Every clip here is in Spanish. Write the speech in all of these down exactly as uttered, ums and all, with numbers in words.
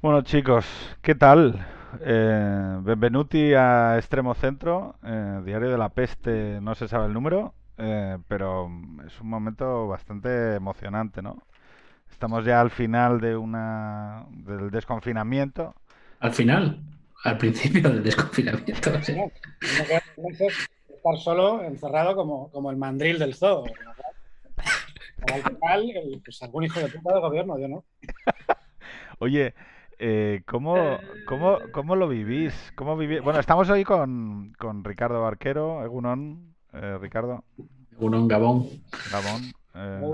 Bueno, chicos, ¿qué tal? Eh, benvenuti a Extremo Centro, eh, Diario de la Peste, no se sabe el número, eh, pero es un momento bastante emocionante, ¿no? Estamos ya al final de una del desconfinamiento. Al final, al principio del desconfinamiento. O sea, No, no queda meses estar solo, encerrado como, como el mandril del zoo. Con lo cual, para el total, el- pues algún hijo de puta del gobierno, yo no. Oye, eh, ¿cómo, cómo, cómo lo vivís? ¿Cómo viví- Bueno, estamos hoy con, con Ricardo Barquero, Egunon, eh, Ricardo, uno en Gabón. Gabón, eh, Uh,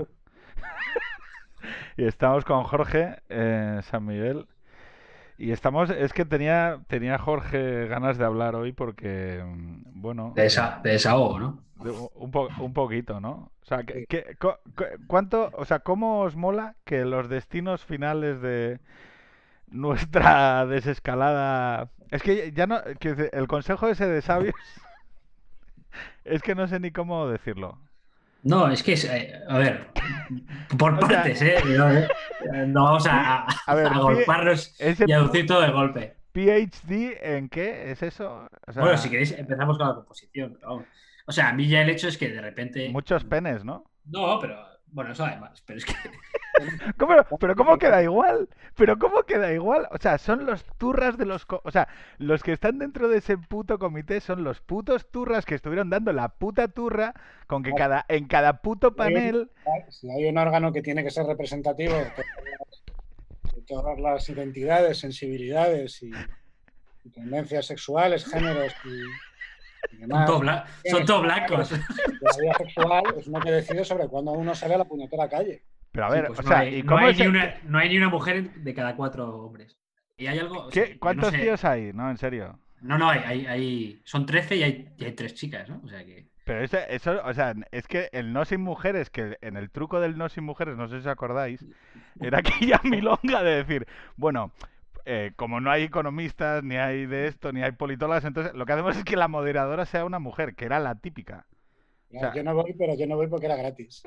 y estamos con Jorge, eh, San Miguel. Y estamos, es que tenía, tenía Jorge ganas de hablar hoy porque, mm, bueno, De, eh, esa, de desahogo, ¿no? de un, un po- un poquito, ¿no? O sea, que, sí. que- co- co- ¿cuánto, o sea, cómo os mola que los destinos finales de nuestra desescalada... Es que ya no, quiero decir, el consejo ese de sabios es que no sé ni cómo decirlo. No, es que es, eh, a ver, por O sea, partes, ¿eh? No, eh, no vamos pi- a, a, a ver, a pi- golpearnos ese y a pu- decir todo de golpe. PhD en qué es eso? O Bueno, si sea, queréis, empezamos con la composición. Pero vamos. O sea, a mí ya el hecho es que de repente. muchos penes, ¿no? No, pero bueno, eso además. Pero es que. ¿Cómo- pero cómo queda igual, pero cómo queda igual, o sea, son los turras de los, co- o sea, los que están dentro de ese puto comité son los putos turras que estuvieron dando la puta turra con que cada en cada puto Si hay un, panel, si hay un órgano que tiene que ser representativo de todas las, de todas las identidades, sensibilidades y, y tendencias sexuales, géneros y, y Son todos demás, bla- son cuestiones todos blancos. de la vida sexual, es uno que decide sobre cuándo uno sale a la puñetera calle. pero a Sí, ver, pues o no sea, hay, ¿y no cómo hay es ni qué, una, no hay ni una mujer de cada cuatro hombres. Y hay algo, o sea, qué- yo no cuántos tíos sé. hay? No, en serio. No, no, hay, hay, hay- son trece y hay, y hay tres chicas, ¿no? O sea que. Pero ese- eso, o sea, es que el no sin mujeres, que en el truco del no sin mujeres, no sé si os acordáis, era aquella milonga de decir, bueno, eh, como no hay economistas, ni hay de esto, ni hay politólogas, entonces lo que hacemos es que la moderadora sea una mujer, que era la típica. O Ya, sea, yo no voy, pero yo no voy porque era gratis.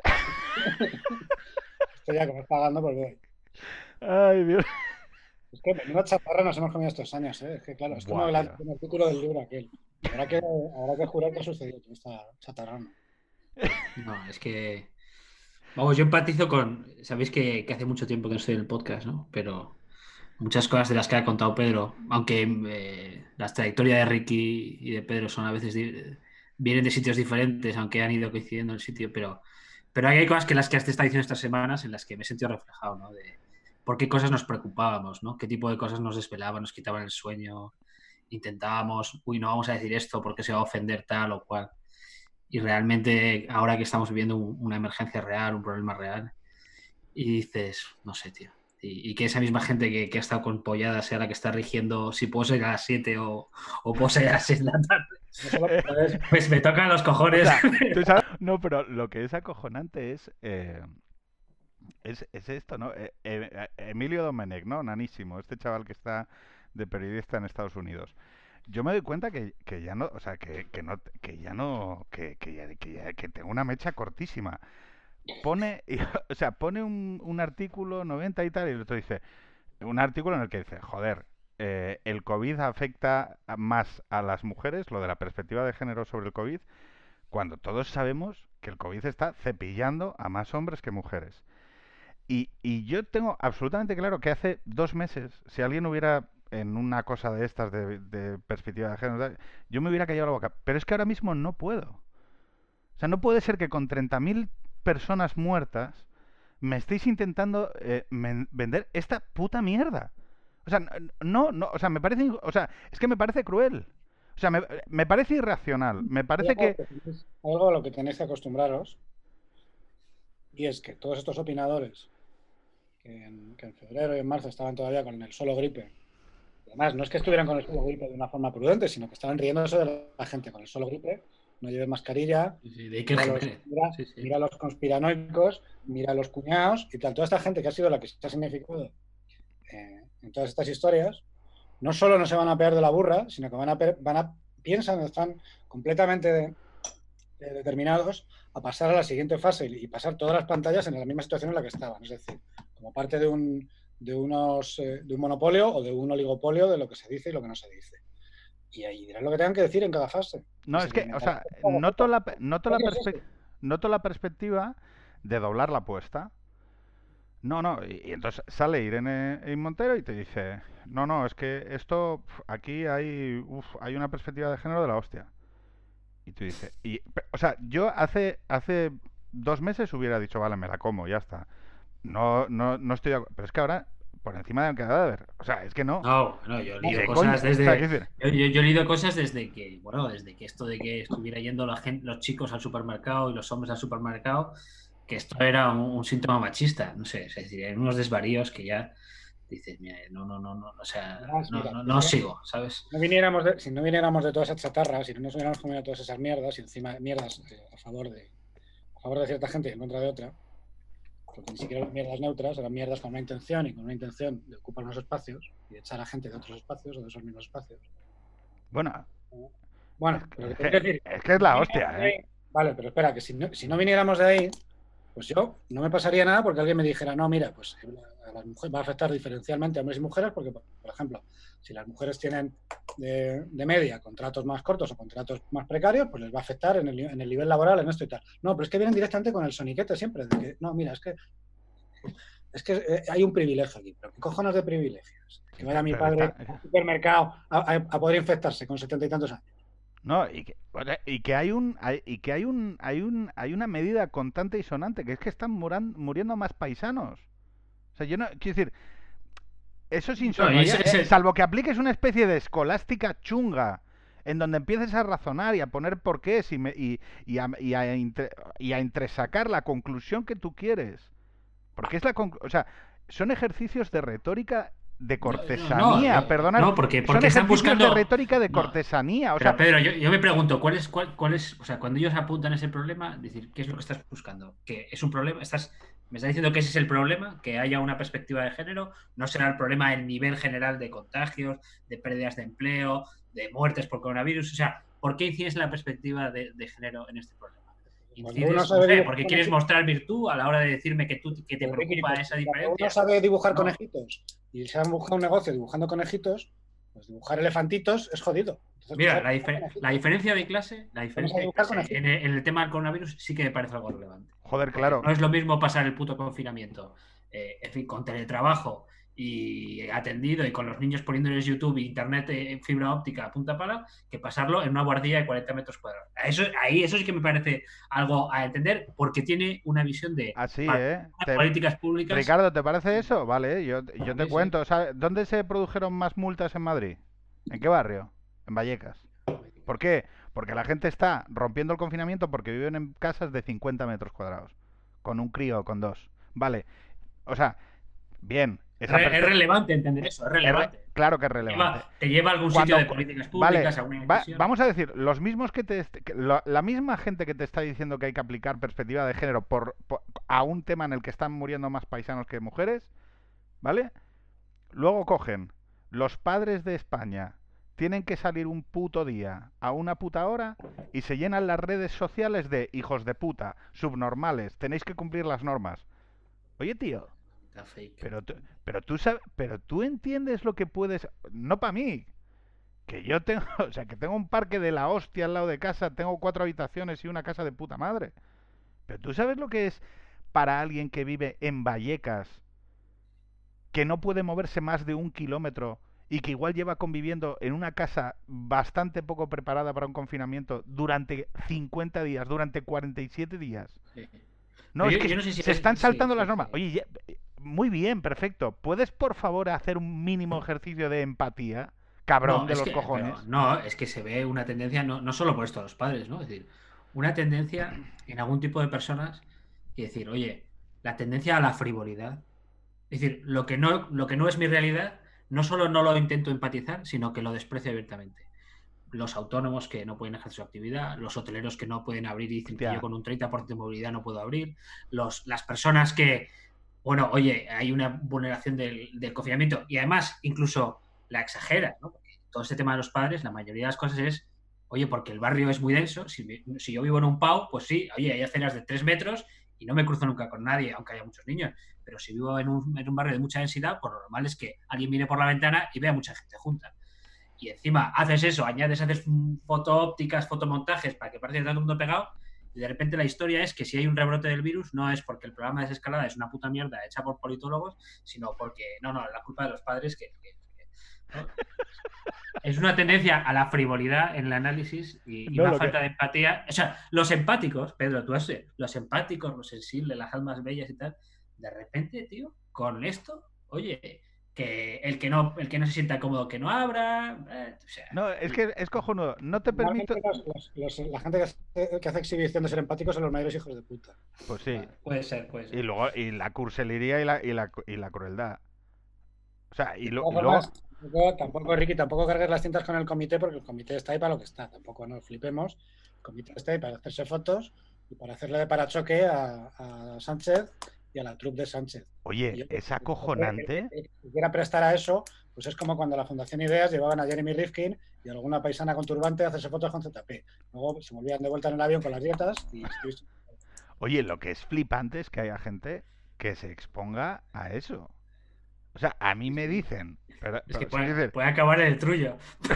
Esto ya que me está pagando, pues voy. ay, Dios. Es que menuda chatarra nos hemos comido estos años, ¿eh? Es que claro, es como Buah, el, tío. el artículo del libro aquel. Habrá que, habrá que jurar que ha sucedido toda esta chatarra, ¿no? No, es que. Vamos, yo empatizo con. Sabéis que, que hace mucho tiempo que no estoy en el podcast, ¿no? Pero muchas cosas de las que ha contado Pedro, aunque eh, las trayectorias de Ricky y de Pedro son a veces di- vienen de sitios diferentes, aunque han ido coincidiendo en el sitio, pero, pero hay cosas que las que has estado diciendo estas semanas en las que me he sentido reflejado, ¿no? De por qué cosas nos preocupábamos, ¿no? Qué tipo de cosas nos desvelaban, nos quitaban el sueño, intentábamos, uy, no vamos a decir esto porque se va a ofender tal o cual. Y realmente, ahora que estamos viviendo un- una emergencia real, un problema real, y dices, no sé, tío. Y, y que esa misma gente que, que ha estado con pollada sea la que está rigiendo si puedo ser a las siete o, o puedo ser a las seis de la tarde. No solo Eh, puedes, Pues me tocan los o cojones. sea, tú sabes, no, pero lo que es acojonante es, eh, es, es esto, ¿no? Eh, eh, Emilio Domenech, ¿no? Nanísimo, este chaval que está de periodista en Estados Unidos. Yo me doy cuenta que, que ya no, o sea, que, que no, que ya no, que, que, ya- que, ya- que tengo una mecha cortísima. Pone, o sea, pone un, un artículo noventa y tal, y el otro dice, un artículo en el que dice, joder, eh, el COVID afecta a- más a las mujeres, lo de la perspectiva de género sobre el COVID, cuando todos sabemos que el COVID está cepillando a más hombres que mujeres. Y, y yo tengo absolutamente claro que hace dos meses, si alguien hubiera en una cosa de estas de, de perspectiva de género, yo me hubiera callado la boca. Pero es que ahora mismo no puedo. O sea, no puede ser que con treinta mil personas muertas me estéis intentando eh, men- vender esta puta mierda. O sea, no, no, o sea, me parece, o sea, es que me parece cruel. O sea, me, me parece irracional. Me hay parece algo, que, que tenéis- algo a lo que tenéis que acostumbraros, y es que todos estos opinadores que en, que en febrero y en marzo estaban todavía con el solo gripe, y además no es que estuvieran con el solo gripe de una forma prudente, sino que estaban riéndose de la gente con el solo gripe, no lleves mascarilla, Sí, sí, de Iker mira los, Jiménez. mira, Sí, sí. mira los conspiranoicos, mira los cuñados y tal. Toda esta gente que ha sido la que se ha significado eh, en todas estas historias, no solo no se van a pegar de la burra, sino que van a, van a piensan, están completamente de, de determinados a pasar a la siguiente fase y pasar todas las pantallas en la misma situación en la que estaban. Es decir, como parte de un, de, unos, eh, de un monopolio o de un oligopolio de lo que se dice y lo que no se dice. Y ahí dirán lo que tengan que decir en cada fase. No, es que, o sea, noto la, noto la, perspe noto la perspectiva de doblar la apuesta. No, no, y, y entonces sale Irene Montero y te dice, no, no, es que esto, aquí hay, uf, hay una perspectiva de género de la hostia. Y tú dices, y, o sea, yo hace, hace dos meses hubiera dicho, vale, me la como, ya está. No, no, no estoy de acuerdo. Pero es que ahora, por encima de un cadáver, o sea, es que no. No, no, yo he leído de cosas coña. desde. O sea, decir, yo, yo, yo he leído cosas desde que, bueno, desde que esto de que estuviera yendo la gente, los chicos al supermercado y los hombres al supermercado, que esto era un, un síntoma machista. No sé, es decir, hay unos desvaríos que ya dices, mira, no, no, no, no, o sea, Además, no, mira, no, no sigo, ¿sabes? No viniéramos de, si no viniéramos de todas esas chatarras, si no nos hubiéramos comido todas esas mierdas y encima mierdas eh, a favor de a favor de cierta gente y en contra de otra, porque ni siquiera eran mierdas neutras, eran mierdas con una intención y con una intención de ocupar unos espacios y de echar a gente de otros espacios o de esos mismos espacios. bueno, Bueno, es, pero es, que, que, decir, es que es la hostia, ¿eh? ahí, vale, pero espera, que si no, si no viniéramos de ahí, pues yo no me pasaría nada porque alguien me dijera, no, mira, pues a las mujeres va a afectar diferencialmente a hombres y mujeres porque, por ejemplo, si las mujeres tienen de, de media contratos más cortos o contratos más precarios, pues les va a afectar en el, en el nivel laboral, en esto y tal. No, pero es que vienen directamente con el soniquete siempre, de que, no, mira, es que es que eh, hay un privilegio aquí, pero ¿qué cojones de privilegios? Que vaya mi padre está... al supermercado a, a, a poder infectarse con setenta y tantos años. No, y que, y que hay un hay, y que hay un hay un hay una medida constante y sonante, que es que están muran, muriendo más paisanos. O sea, yo no quiero decir, eso es insólito, no, eh, salvo que apliques una especie de escolástica chunga en donde empieces a razonar y a poner porqués y, me, y, y, a, y, a, entre, y a entresacar la conclusión que tú quieres. Porque es la conclusión, o sea, son ejercicios de retórica de cortesanía, no, no, perdona, no, porque, porque son están ejercicios buscando de retórica de no, cortesanía. O pero sea, Pedro, yo, yo me pregunto, ¿cuál es, cuál, cuál es, o sea, cuando ellos apuntan ese problema, decir, ¿qué es lo que estás buscando? ¿Que es un problema? ¿Estás, me estás diciendo que ese es el problema? ¿Que haya una perspectiva de género? ¿No será el problema el nivel general de contagios, de pérdidas de empleo, de muertes por coronavirus? O sea, ¿por qué incides la perspectiva de, de género en este problema? Incides, no sé, porque quieres mostrar virtud a la hora de decirme que, tú, que te pero preocupa pues, esa diferencia. Uno sabe dibujar no. conejitos y se han buscado un negocio dibujando conejitos, pues dibujar elefantitos es jodido. Entonces, Mira, la, difer la diferencia de clase, la diferencia de clase en, el, en el tema del coronavirus sí que me parece algo relevante. Joder, claro. No es lo mismo pasar el puto confinamiento, eh, en fin, con teletrabajo y atendido y con los niños poniéndoles YouTube e internet en fibra óptica a punta pala, que pasarlo en una guardilla de cuarenta metros cuadrados. Eso, ahí eso sí que me parece algo a entender, porque tiene una visión de Así, ¿eh? Te... políticas públicas. Ricardo, ¿te parece eso? Vale, yo, yo te sí, cuento. Sí. ¿Sabes? ¿Dónde se produjeron más multas en Madrid? ¿En qué barrio? En Vallecas. ¿Por qué? Porque la gente está rompiendo el confinamiento porque viven en casas de cincuenta metros cuadrados, con un crío o con dos. Vale, o sea, bien. Esa Re es relevante entender eso, es relevante. Es re claro que es relevante. Te lleva, te lleva a algún Cuando, sitio de políticas públicas, vale, a una va, vamos a decir, los mismos que te, que la, la misma gente que te está diciendo que hay que aplicar perspectiva de género por, por, a un tema en el que están muriendo más paisanos que mujeres, ¿vale? Luego cogen los padres de España, tienen que salir un puto día a una puta hora y se llenan las redes sociales de hijos de puta, subnormales, tenéis que cumplir las normas. Oye, tío, pero tú, pero tú sabes, pero tú entiendes lo que puedes, no para mí, que yo tengo, o sea, que tengo un parque de la hostia al lado de casa, tengo cuatro habitaciones y una casa de puta madre. Pero tú sabes lo que es para alguien que vive en Vallecas, que no puede moverse más de un kilómetro y que igual lleva conviviendo en una casa bastante poco preparada para un confinamiento durante cincuenta días, durante cuarenta y siete días. Sí. No, yo, es que yo no sé si se es, están saltando sí, las normas. Sí, sí. Oye, ya, muy bien, perfecto. ¿Puedes, por favor, hacer un mínimo ejercicio de empatía, cabrón, no, de los que, cojones? Pero, no, es que se ve una tendencia, no, no solo por esto a los padres, ¿no? Es decir, una tendencia en algún tipo de personas y decir, oye, la tendencia a la frivolidad. Es decir, lo que no, lo que no es mi realidad, no solo no lo intento empatizar, sino que lo desprecio abiertamente. Los autónomos que no pueden ejercer su actividad, los hoteleros que no pueden abrir y dicen que yo con un treinta por ciento de movilidad no puedo abrir, los, las personas que, bueno, oye, hay una vulneración del, del confinamiento y además incluso la exagera, ¿no? Porque todo este tema de los padres, la mayoría de las cosas es, oye, porque el barrio es muy denso, si, si yo vivo en un Pau, pues sí, oye, hay aceras de tres metros y no me cruzo nunca con nadie, aunque haya muchos niños, pero si vivo en un, en un barrio de mucha densidad, pues lo normal es que alguien mire por la ventana y vea mucha gente junta. Y encima haces eso, añades, haces foto ópticas, fotomontajes para que parezca que está todo el mundo pegado, y de repente la historia es que si hay un rebrote del virus no es porque el programa de desescalada es una puta mierda hecha por politólogos, sino porque, no, no, la culpa de los padres que... que, que ¿no? Es una tendencia a la frivolidad en el análisis y, y No, una lo falta que- de empatía. O sea, los empáticos, Pedro, tú has los empáticos, los sensibles, las almas bellas y tal, de repente, tío, con esto, oye, que el que no, el que no se sienta cómodo que no abra. eh, o sea, No, es que es cojonudo. No te permito. Normalmente los- los- los- la gente que hace, que hace exhibición de ser empáticos son los mayores hijos de puta. Pues sí. puede ser, puede Y ser. luego, y la cursilería y la, y la, y la crueldad. O sea, y, De lo- todas y luego. formas, tampoco, tampoco, Ricky, tampoco cargues las cintas con el comité, porque el comité está ahí para lo que está. Tampoco nos flipemos. El comité está ahí para hacerse fotos y para hacerle de parachoque a, a Sánchez y a la troupe de Sánchez. Y Oye, yo- es el- acojonante. el- el que quiera prestar a eso, pues es como cuando la Fundación Ideas llevaban a Jeremy Rifkin y alguna paisana con turbante a hacerse fotos con Z P. Luego se volvían de vuelta en el avión con las dietas y estuviste- Oye, lo que es flipante es que haya gente que se exponga a eso. O sea, a mí me dicen. Pero, Es que pero, puede, es decir, puede acabar en el trullo.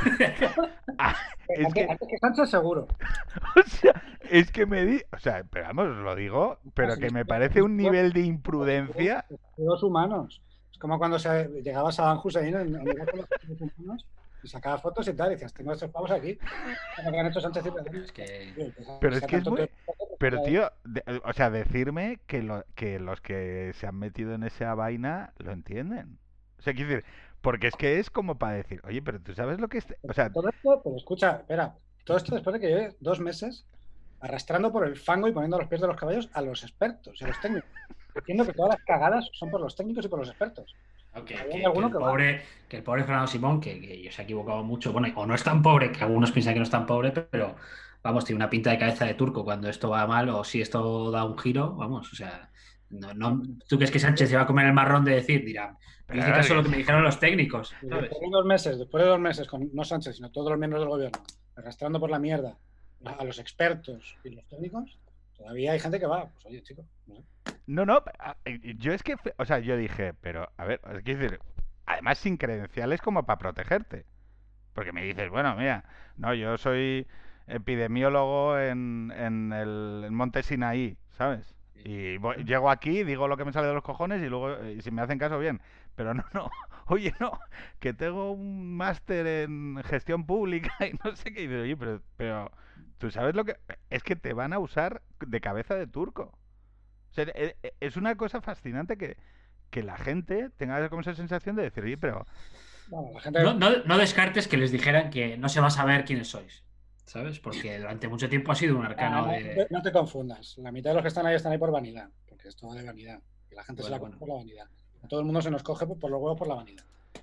ah, es antes, que, antes que Sánchez, seguro. o sea, es que me di. O sea, pero vamos, os lo digo, pero que me parece un nivel de imprudencia. Los humanos. Es como cuando se, llegaba Saddam Hussein en, en Irak con los derechos humanos y sacaba fotos y tal, y dices, tengo estos pavos aquí. Como que han hecho Sánchez y Pedro. Es que... Tío, pues, Pero es sacan que es tonto- muy. Pero tío, de- o sea, decirme que, lo, que los que se han metido en esa vaina lo entienden. O sea, quiero decir, porque es que es como para decir, oye, pero tú sabes lo que es. O sea, Todo esto, pero escucha, espera, todo esto después de que lleve dos meses arrastrando por el fango y poniendo a los pies de los caballos a los expertos y a los técnicos. Entiendo que todas las cagadas son por los técnicos y por los expertos. Okay, Hay que, que alguno el que va. pobre, que el pobre Fernando Simón, que, que se ha equivocado mucho, bueno, o no es tan pobre, que algunos piensan que no es tan pobre, pero vamos, tiene una pinta de cabeza de turco cuando esto va mal o si esto da un giro, vamos, o sea, no, no, ¿tú crees que Sánchez se va a comer el marrón de decir, dirá, yo hice caso a lo que me dijeron los técnicos, ¿sabes? Después de dos meses, después de dos meses, con no Sánchez, sino todos los miembros del gobierno, arrastrando por la mierda a, a los expertos y los técnicos, todavía hay gente que va, pues oye, chicos, no sé. no, no, a- yo es que, o sea, yo dije, pero, a ver, es decir, además sin credenciales como para protegerte. Porque me dices, bueno, mira, no, yo soy epidemiólogo en, en el en Monte Sinaí, ¿sabes? Y voy- llego aquí, digo lo que me sale de los cojones y luego, eh, si me hacen caso, bien. Pero no, no, oye, no, que tengo un máster en gestión pública y no sé qué. Y digo, oye, pero, pero tú sabes lo que... Es que te van a usar de cabeza de turco. O sea, e- e- es una cosa fascinante que, que la gente tenga como esa sensación de decir, oye, pero... Bueno, la gente, No, no, no descartes que les dijeran que no se va a saber quiénes sois, ¿sabes? Porque durante mucho tiempo ha sido un no, arcano no, no de... te, no te confundas. La mitad de los que están ahí están ahí por vanidad, porque esto va de vanidad. Y la gente se Bueno, la coge bueno. por la vanidad. A todo el mundo se nos coge por, por los huevos por la vanidad.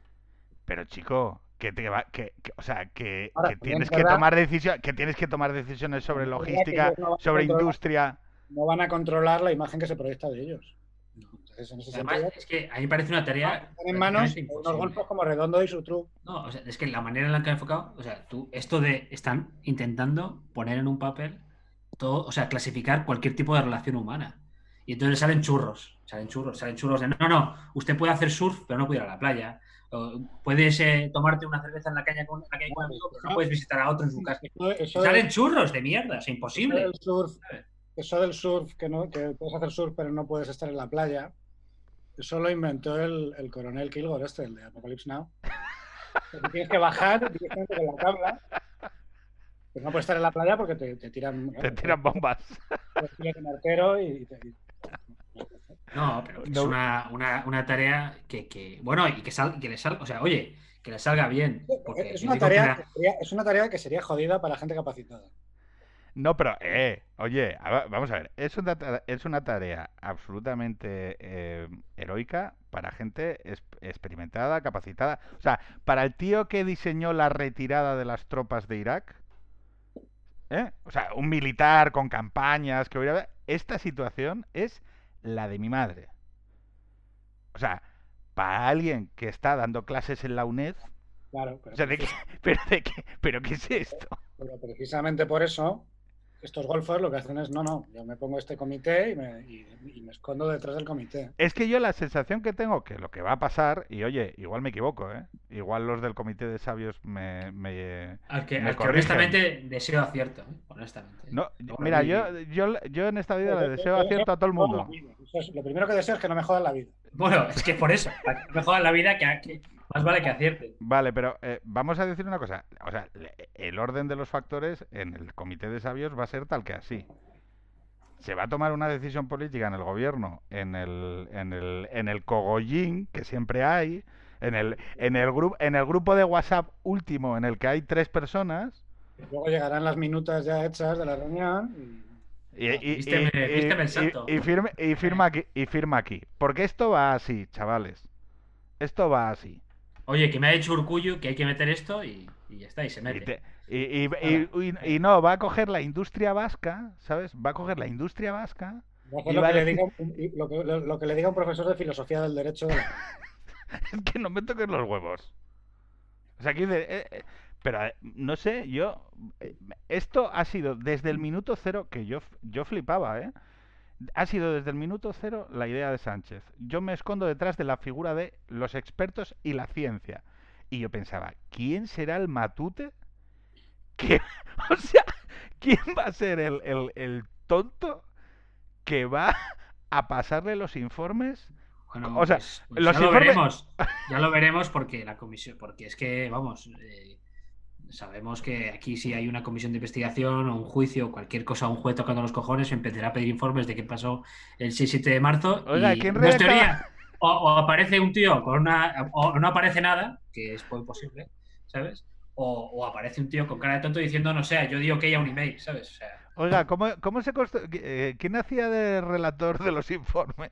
Pero chico, que te va, que, que- o sea, que, Ahora, que también tienes es que verdad- tomar decisiones, que tienes que tomar decisiones sobre También es verdad que logística, ellos no van a sobre controlar- industria. No van a controlar la imagen que se proyecta de ellos. Entonces, en ese Además, sentido, es que a mí me parece una tarea... están en manos prácticamente de unos imposible. golpes como Redondo y su truco. No, o sea, es que la manera en la que han enfocado, o sea, tú, esto de están intentando poner en un papel todo, o sea, clasificar cualquier tipo de relación humana. Y entonces salen churros, salen churros, salen churros de no, no, usted puede hacer surf, pero no puede ir a la playa. O puedes eh, tomarte una cerveza en la caña con, en la calle con un amigo, pero no puedes visitar a otro en su casa. Eso, eso Y salen del- churros de mierda, es eso imposible. del surf, ¿sabes? eso del surf, que, no, que puedes hacer surf pero no puedes estar en la playa, eso lo inventó el, el coronel Kilgore, este, el de Apocalypse Now. Porque tienes que bajar directamente con la tabla. Pero no puedes estar en la playa porque te, te tiran. Te tiran bombas. Te tiran un arquero y te. y- No, pero es No. una, una, una tarea que, que, bueno, y que, sal, que le salga, o sea, oye, que le salga bien. Porque Es yo una, digo que tarea la- que sería, es una tarea que sería jodida para la gente capacitada. No, pero, eh, oye, a ver, vamos a ver, es una, ta- es una tarea absolutamente eh, heroica para gente es- experimentada, capacitada. O sea, para el tío que diseñó la retirada de las tropas de Irak, ¿eh? O sea, un militar con campañas que hubiera... Esta situación es la de mi madre. O sea, para alguien que está dando clases en la UNED, Claro, pero, o sea, ¿de qué? ¿Pero de qué? ¿Pero qué es esto? pero precisamente por eso estos golfos lo que hacen es, no, no, yo me pongo este comité y me, y, y me escondo detrás del comité. Es que yo la sensación que tengo que lo que va a pasar, y oye, igual me equivoco, ¿eh? Igual los del comité de sabios me, me, Al que, me al que corrigen. honestamente deseo acierto, ¿eh? Honestamente. No, Bueno, mira, y- yo, yo, yo en esta vida le Yo- deseo yo- yo acierto a todo el deseo que me mundo. jodan la vida. Eso es- lo primero que deseo es que no me jodan la vida. Bueno, es que por eso, para que me jodan la vida, que, que más vale que acierte. Vale, pero eh, vamos a decir una cosa. O sea, le- el orden de los factores en el comité de sabios va a ser tal que así. Se va a tomar una decisión política en el gobierno, en el, en el, en el cogollín, que siempre hay, en el, en el grupo, en el grupo de WhatsApp último, en el que hay tres personas, Luego llegarán las minutas ya hechas de la reunión y y, y, y, Vísteme, vísteme el santo. y, y firme, y firma aquí, y firma aquí. Porque esto va así, chavales. Esto va así. Oye, que me ha dicho Urkullu que hay que meter esto y, y ya está, y se Y, mete. te- y- y- y- y- y no, va a coger la industria vasca, ¿sabes? Va a coger la industria vasca va a hacer y lo va a que, le decir, diga, un- y lo, que, lo- lo que le diga un profesor de filosofía del derecho de la... es que no me toques los huevos. O sea, aquí dice, eh, eh, pero eh, no sé, yo, eh, esto ha sido desde el minuto cero que yo, f- yo flipaba, ¿eh? Ha sido desde el minuto cero la idea de Sánchez. Yo me escondo detrás de la figura de los expertos y la ciencia. Y yo pensaba, ¿quién será el matute? Que, o sea, ¿quién va a ser el, el, el tonto que va a pasarle los informes? Bueno, O sea, pues, pues los ya lo informes... veremos. Ya lo veremos porque la comisión, porque es que, vamos, eh, sabemos que aquí si hay una comisión de investigación o un juicio o cualquier cosa, un juez tocando los cojones, empezará a pedir informes de qué pasó el seis siete de marzo Oiga, y ¿quién no es redactaba? teoría. O, o aparece un tío con una. O no aparece nada, que es muy posible, ¿sabes? O, o aparece un tío con cara de tonto diciendo, no sé, yo digo que haya un email, ¿sabes? O sea, Oiga, ¿cómo, cómo se constru- eh, ¿quién hacía de relator de los informes?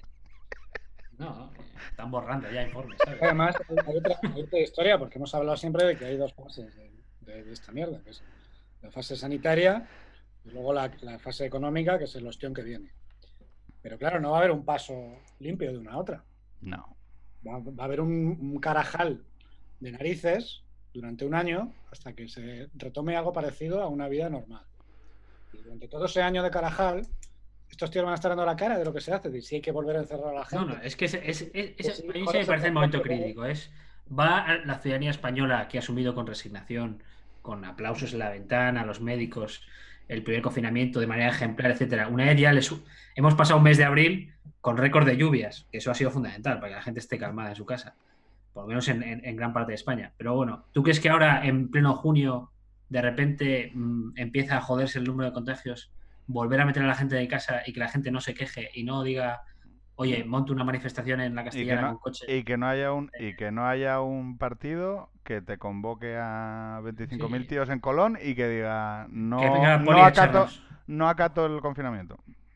no, eh, están borrando ya informes, ¿sabes? Además, hay otra, hay otra historia, porque hemos hablado siempre de que hay dos fases de, de- de esta mierda, que es la fase sanitaria y luego la, la fase económica, que es el ostión que viene. Pero claro, no va a haber un paso limpio de una a otra. No. Va, va a haber un, un carajal de narices durante un año hasta que se retome algo parecido a una vida normal. Y durante todo ese año de carajal, estos tíos van a estar dando la cara de lo que se hace, de si hay que volver a encerrar a la gente. No, no, es que es, es- es- es- Sí, a mí joder, se me se parece el puede momento hacer. crítico. Es, va a la ciudadanía española que ha asumido con resignación, con aplausos en la ventana, a los médicos, el primer confinamiento de manera ejemplar, etcétera. Una vez ya les, hemos pasado un mes de abril con récord de lluvias, que eso ha sido fundamental para que la gente esté calmada en su casa, por lo menos en, en- en gran parte de España. Pero bueno, ¿tú crees que ahora, en pleno junio, de repente mm, empieza a joderse el número de contagios, volver a meter a la gente de casa y que la gente no se queje y no diga, oye, monto una manifestación en la Y que Castellana no, con coche? y que no haya un y que no haya un partido que te convoque a veinticinco mil Sí. tíos en Colón y que diga Que no, venga la no poli a acato echarnos. no acato el confinamiento.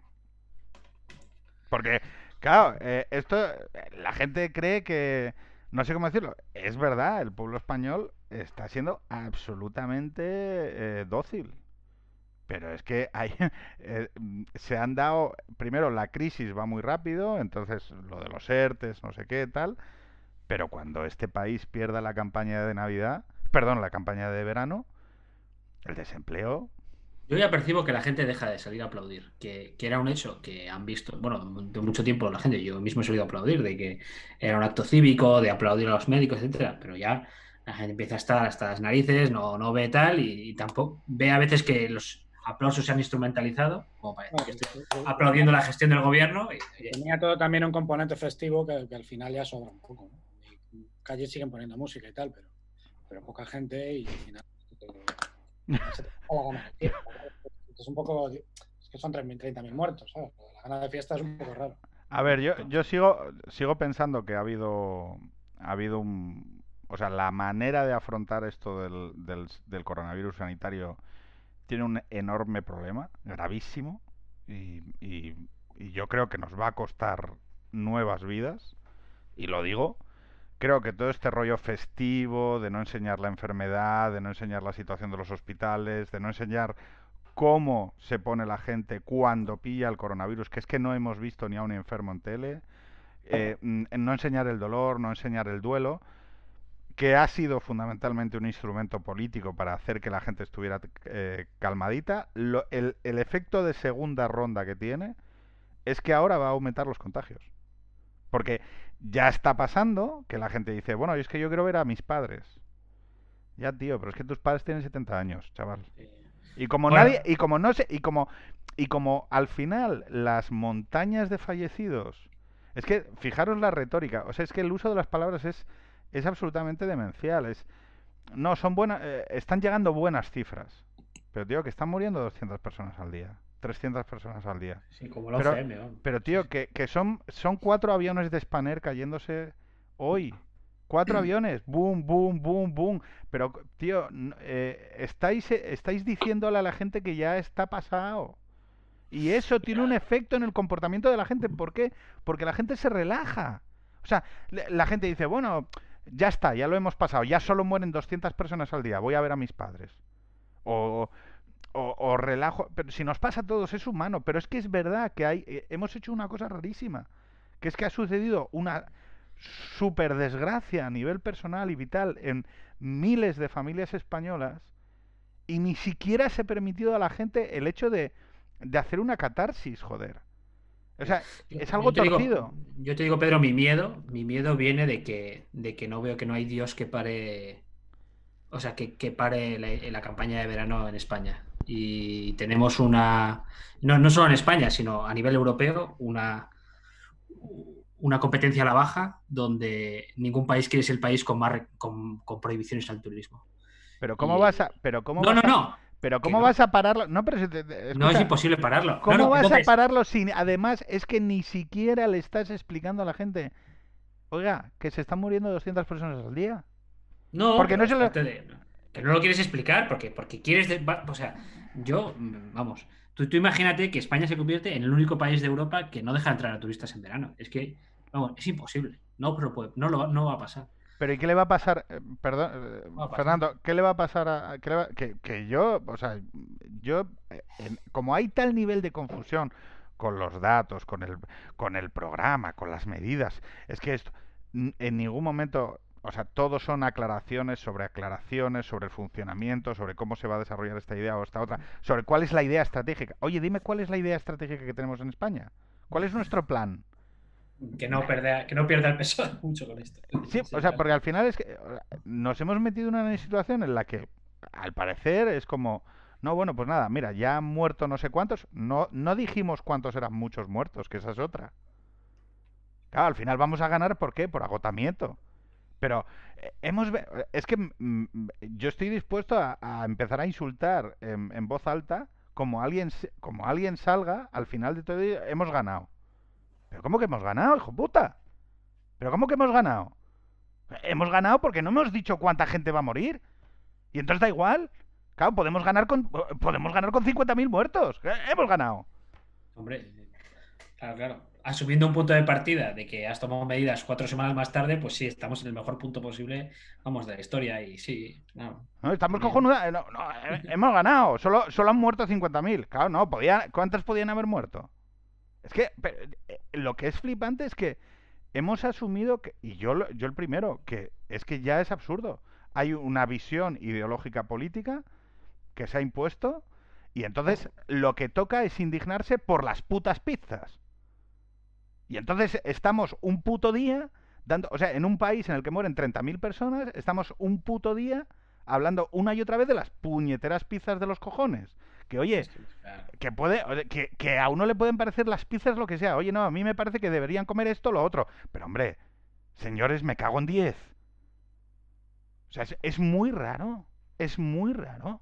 Porque, claro, eh, esto eh, la gente cree que, no sé cómo decirlo, es verdad, el pueblo español está siendo absolutamente eh, dócil. Pero es que hay, eh, mm, se han dado, primero la crisis va muy rápido, entonces lo de los ERTES, no sé qué, tal, pero cuando este país pierda la campaña de Navidad, perdón, la campaña de verano, el desempleo, Yo ya percibo que la gente deja de salir a aplaudir, que, que era un hecho que han visto, bueno, de mucho tiempo la gente, yo mismo he salido a aplaudir, de que era un acto cívico, de aplaudir a los médicos, etcétera, pero ya la gente empieza a estar hasta las narices, no, no ve tal y, y tampoco ve a veces que los aplausos se han instrumentalizado, como parece No, que estoy que- que- aplaudiendo la gestión del gobierno. Y, oye, Tenía todo también un componente festivo que, que al final ya sobra un poco, ¿no? Y calles siguen poniendo música y tal, pero, pero poca gente y al final se te, se te da la gana de fiesta, ¿sabes? Es un poco, es que son treinta mil muertos, ¿sabes? La gana de fiesta es un poco raro. a ver, yo, yo sigo, sigo pensando que ha habido, ha habido un, o sea, la manera de afrontar esto del, del, del coronavirus sanitario tiene un enorme problema, gravísimo, y, y, y yo creo que nos va a costar nuevas vidas, y lo digo, creo que todo este rollo festivo de no enseñar la enfermedad, de no enseñar la situación de los hospitales, de no enseñar cómo se pone la gente cuando pilla el coronavirus, que es que no hemos visto ni a un enfermo en tele, eh, mm, no enseñar el dolor, no enseñar el duelo, que ha sido fundamentalmente un instrumento político para hacer que la gente estuviera eh, calmadita, lo, el, el efecto de segunda ronda que tiene es que ahora va a aumentar los contagios. Porque ya está pasando que la gente dice, bueno, es que yo quiero ver a mis padres. Ya, tío, pero es que tus padres tienen setenta años, chaval. Y como Bueno. nadie, y como no sé, y como, y como al final las montañas de fallecidos, es que fijaros la retórica, o sea, es que el uso de las palabras es, es absolutamente demencial. Es, no, son buenas, eh, están llegando buenas cifras, pero tío, que están muriendo doscientas personas al día, trescientas personas al día. Sí, como el Pero, O C M, vamos. pero tío, que, que son, son cuatro aviones de Spanair cayéndose hoy. Cuatro aviones, boom, boom, boom, boom. Pero, tío, n- eh, estáis, eh, estáis diciéndole a la gente que ya está pasado. Y eso tiene un efecto en el comportamiento de la gente. ¿Por qué? Porque la gente se relaja. O sea, le- la gente dice, bueno, ya está, ya lo hemos pasado. Ya solo mueren doscientas personas al día. Voy a ver a mis padres. O, o, o relajo. Pero si nos pasa a todos, es humano. Pero es que es verdad que hay, eh, hemos hecho una cosa rarísima. Que es que ha sucedido una super desgracia a nivel personal y vital en miles de familias españolas y ni siquiera se ha permitido a la gente el hecho de, de hacer una catarsis, joder. O sea, Yo, es yo algo te digo, torcido. yo te digo, Pedro, mi miedo, mi miedo viene de que, de que no veo que no hay Dios que pare, o sea, que, que pare la, la campaña de verano en España. Y tenemos una, no, no solo en España, sino a nivel europeo, una, una competencia a la baja donde ningún país quiere ser el país con más re- con, con prohibiciones al turismo. Pero cómo vas Y a, pero cómo no, no, vas a, no, pero que cómo vas no, a pararlo. No, pero si te- te- no es escucha, imposible pararlo. No, ¿cómo no, vas a entonces, pararlo sin, además es que ni siquiera le estás explicando a la gente, oiga, que se están muriendo doscientas personas al día? no, Porque pero no es se lo, parte de. Que no lo quieres explicar porque, porque quieres. de- va- o sea, yo, mm, vamos, tú, tú imagínate que España se convierte en el único país de Europa que no deja entrar a turistas en verano. Es que, vamos, es imposible. No, pero puede- no, lo, va- no va a pasar. Pero ¿y qué le va a pasar? eh, Perdón, eh, No va a pasar. Fernando, ¿qué le va a pasar a, a- qué le va- que, que yo, o sea, yo, eh, en- como hay tal nivel de confusión con los datos, con el, con el programa, con las medidas, es que esto, n- en ningún momento, o sea, todos son aclaraciones sobre aclaraciones, sobre el funcionamiento, sobre cómo se va a desarrollar esta idea o esta otra, sobre cuál es la idea estratégica. Oye, dime cuál es la idea estratégica que tenemos en España. ¿Cuál es nuestro plan? Que no pierda, que no pierda el peso mucho con esto. Sí, Es o el sea, plan. porque al final es que eh, nos hemos metido en una situación en la que, al parecer, es como, no, bueno, pues nada, mira, ya han muerto no sé cuántos, no, no dijimos cuántos eran muchos muertos, que esa es otra. Claro, al final vamos a ganar, ¿por qué? Por agotamiento. Pero eh, hemos, ve- eh, es que mm, mm, yo estoy dispuesto a, a empezar a insultar en, en voz alta como alguien, se- como alguien salga, al final de todo, ello, hemos ganado. ¿Pero cómo que hemos ganado, hijo puta? ¿Pero cómo que hemos ganado? Hemos ganado porque no hemos dicho cuánta gente va a morir. Y entonces da igual. Claro, podemos ganar con podemos ganar con cincuenta mil muertos. Eh, Hemos ganado. Hombre, claro, claro. Asumiendo un punto de partida de que has tomado medidas cuatro semanas más tarde, pues sí, estamos en el mejor punto posible, vamos, de la historia. Y sí, no, No, estamos bien. cojonudos. No, no, eh, hemos ganado. Solo, solo han muerto cincuenta mil. Claro, no. Podía, ¿cuántas podían haber muerto? Es que pero, eh, lo que es flipante es que hemos asumido que, y yo, lo- yo el primero, que es que ya es absurdo. Hay una visión ideológica política que se ha impuesto y entonces lo que toca es indignarse por las putas pizzas. Y entonces estamos un puto día dando, o sea, en un país en el que mueren treinta mil personas, estamos un puto día hablando una y otra vez de las puñeteras pizzas de los cojones. Que oye, Es que, claro. que puede, o sea, que, que a uno le pueden parecer las pizzas lo que sea. Oye, no, a mí me parece que deberían comer esto o lo otro. Pero hombre, señores, me cago en diez. O sea, es, es muy raro. Es muy raro.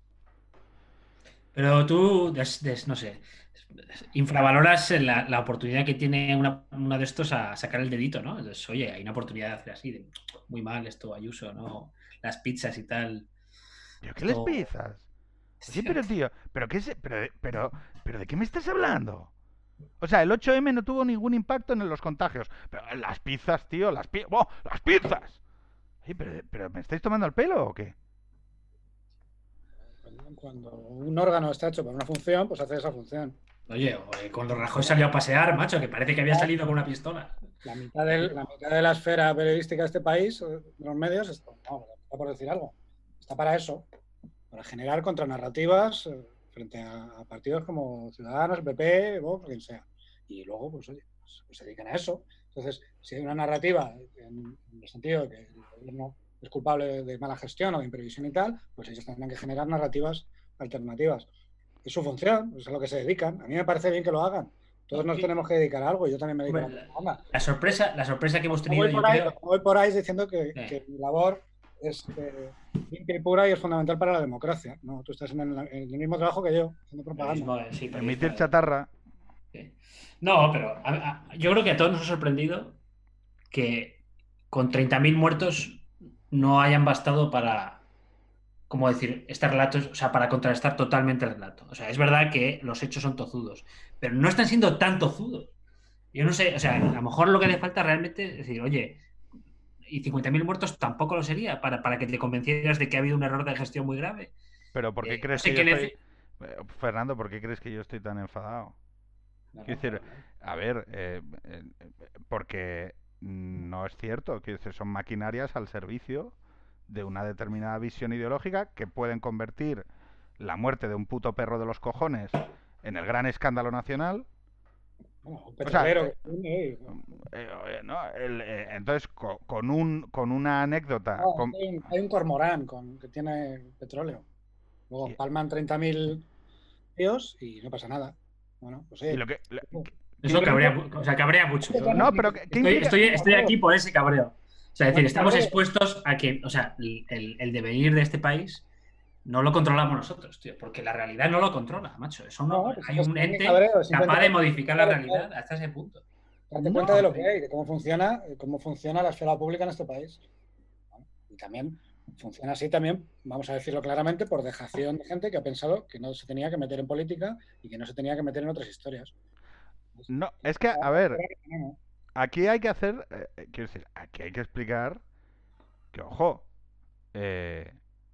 Pero tú, des- des- no sé, infravaloras la, la oportunidad que tiene una, una de estos a sacar el dedito, ¿no? Entonces, oye, hay una oportunidad de hacer así, de muy mal esto, Ayuso, ¿no? Las pizzas y tal. ¿Pero qué les Esto. pizzas? Oye, pero tío, ¿pero qué es? Pero, pero, pero ¿de qué me estás hablando? O sea, el ocho eme no tuvo ningún impacto en los contagios. Pero las pizzas, tío, las pizzas. ¡Oh, las pizzas! Oye, pero, pero ¿me estáis tomando el pelo o qué? Cuando un órgano está hecho para una función, pues hace esa función. Oye, oye, cuando Rajoy salió a pasear, macho, que parece que había salido con una pistola. La mitad, del, la mitad de la esfera periodística de este país, de los medios, está, no, está por decir algo. Está para eso, para generar contranarrativas eh, frente a, a partidos como Ciudadanos, P P, Vox, quien sea. Y luego, pues oye, pues, pues se dedican a eso. Entonces, si hay una narrativa en, en el sentido de que el gobierno es culpable de, de mala gestión o de imprevisión y tal, pues ellos tendrán que generar narrativas alternativas. Es su función, es a lo que se dedican. A mí me parece bien que lo hagan. Todos nos tenemos que dedicar a algo. Yo también me dedico a la Hombre, la, propaganda. la sorpresa, la sorpresa que hemos No tenido, voy yo por ahí, creo. no voy por ahí diciendo que, eh, que mi labor es eh, limpia y pura y es fundamental para la democracia. No, tú estás en el, en el mismo trabajo que yo, haciendo el propaganda. mismo, eh, sí, periodismo Emitir de- chatarra. sí. No, pero a- a- yo creo que a todos nos ha sorprendido que con treinta mil muertos no hayan bastado para, como decir, este relato, es- o sea, para contrastar totalmente el relato. O sea, es verdad que los hechos son tozudos, pero no están siendo tan tozudos. Yo no sé, o sea, a lo mejor lo que le falta realmente es decir, oye, y cincuenta mil muertos tampoco lo sería para, para que te convencieras de que ha habido un error de gestión muy grave. Pero ¿por qué Eh, no crees sé que yo qué estoy... nece- eh, Fernando, ¿por qué crees que yo estoy tan enfadado? No, Quiero no, decir, claro, claro. a ver, eh, eh, porque no es cierto, quiero decir, son maquinarias al servicio de una determinada visión ideológica que pueden convertir la muerte de un puto perro de los cojones en el gran escándalo nacional. Bueno, un O sea, petrolero eh, que tiene, eh, eh, eh, no, el, eh, entonces co- con, un, con una anécdota... no, con- hay, un, hay un cormorán con, que tiene petróleo. Luego y, palman treinta mil tíos y no pasa nada. Bueno, pues y sí. lo que... la- ¿Qué Eso implica? cabrea, mu- o sea, cabrea mucho. Yo No, pero ¿qué qué estoy, implica? estoy, estoy aquí por ese cabreo. O sea, es No decir, te estamos cabrees. expuestos a que, o sea, el, el, el devenir de este país no lo controlamos nosotros, tío, porque la realidad no lo controla, macho. Eso no, No, pues hay es un que no es ni ente cabreo, es capaz de simplemente modificar la realidad hasta ese punto. darte cuenta de No, lo que hay, de cómo funciona, de cómo funciona la esfera pública en este país. ¿Vale? Y también funciona así también, vamos a decirlo claramente, por dejación de gente que ha pensado que no se tenía que meter en política y que no se tenía que meter en otras historias. No, es que, a ver, aquí hay que hacer, eh, eh, quiero decir, aquí hay que explicar que, ojo, eh,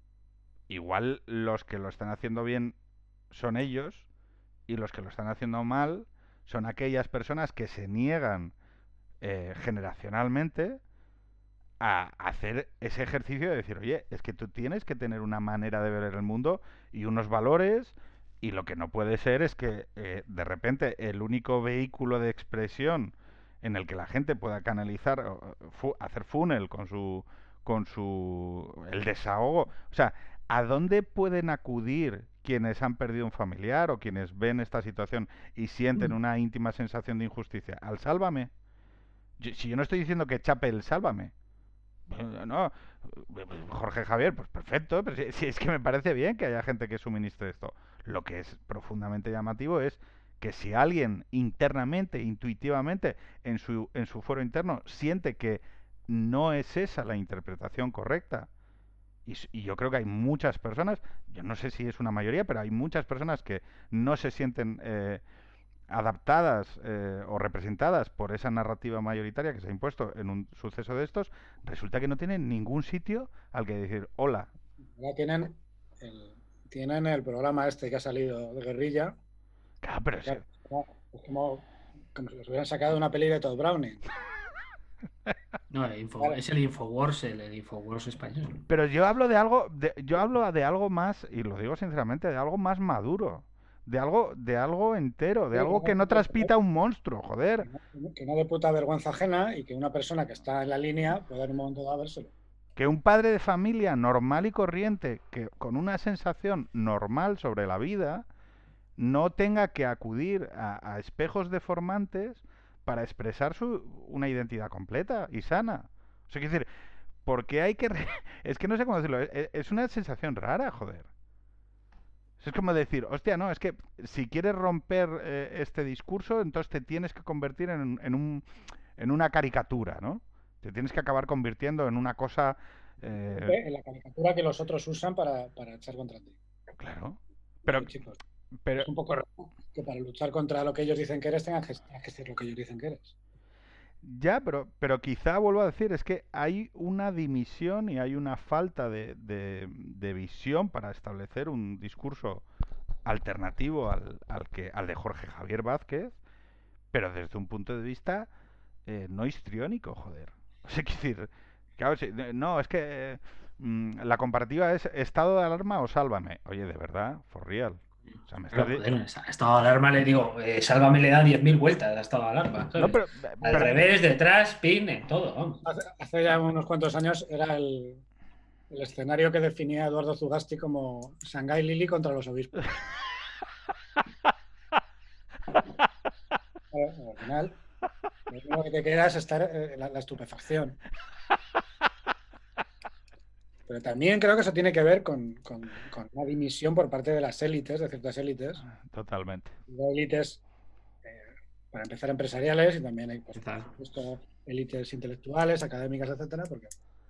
igual los que lo están haciendo bien son ellos y los que lo están haciendo mal son aquellas personas que se niegan eh, generacionalmente a hacer ese ejercicio de decir, oye, es que tú tienes que tener una manera de ver el mundo y unos valores y lo que no puede ser es que eh, de repente el único vehículo de expresión en el que la gente pueda canalizar, o, fu hacer funnel con su con su el desahogo, o sea, ¿a dónde pueden acudir quienes han perdido un familiar o quienes ven esta situación y sienten una íntima sensación de injusticia? Al Sálvame. Yo, si yo no estoy diciendo que chape el Sálvame, no, Jorge Javier, pues perfecto, pero si, si es que me parece bien que haya gente que suministre esto. Lo que es profundamente llamativo es que si alguien internamente, intuitivamente, en su, en su foro interno, siente que no es esa la interpretación correcta, y, y yo creo que hay muchas personas, yo no sé si es una mayoría, pero hay muchas personas que no se sienten eh, adaptadas eh, o representadas por esa narrativa mayoritaria que se ha impuesto en un suceso de estos, resulta que no tienen ningún sitio al que decir hola. Ya tienen el, tienen el programa este que ha salido de guerrilla. Claro, pero Claro, ese- es como, como si les hubieran sacado una peli de Todd Browning. no, el Info- Claro. es el Infowars, el, el Infowars español. pero yo hablo de algo, de, yo hablo de algo más, y lo digo sinceramente, de algo más maduro, de algo, de algo entero, de Sí, algo que no traspita un monstruo, joder. que no, que no de puta vergüenza ajena y que una persona que está en la línea pueda en un momento dado vérselo. Que un padre de familia normal y corriente, que con una sensación normal sobre la vida, no tenga que acudir a, a espejos deformantes para expresar su, una identidad completa y sana. O sea, quiero decir, ¿por qué hay que...? Re- es que no sé cómo decirlo, es, es una sensación rara, joder. Es como decir, hostia, no, es que si quieres romper eh, este discurso, entonces te tienes que convertir en, en, un, en una caricatura, ¿no? Te tienes que acabar convirtiendo en una cosa... eh, En la caricatura que los otros usan para, para echar contra ti. claro. Pero, Oye, chicos, pero es un poco raro que para luchar contra lo que ellos dicen que eres tengas que, tengas que ser lo que ellos dicen que eres. ya, pero, pero quizá vuelvo a decir, es que hay una dimisión y hay una falta de, de, de visión para establecer un discurso alternativo al, al que al de Jorge Javier Vázquez, pero desde un punto de vista eh, no histriónico, joder. O sea, quiero decir, claro, si- no, es que mm, la comparativa es estado de alarma o sálvame. Oye, de verdad, for real. O sea, me estás... Claro, di- joder, a estado de alarma le digo, eh, Sálvame le da diez mil vueltas a estado de alarma, No, ¿sabes? pero, Al pero revés, detrás, pin, en todo, vamos. Hace, hace ya unos cuantos años era el, el escenario que definía Eduardo Zugasti como Shanghái Lili contra los obispos. Eh, al final, lo único que te queda es estar eh, la, la estupefacción. Pero también creo que eso tiene que ver con, con, con una dimisión por parte de las élites, de ciertas élites. totalmente. De élites, eh, para empezar, empresariales y también hay, pues, por Total. supuesto, élites intelectuales, académicas, etcétera, porque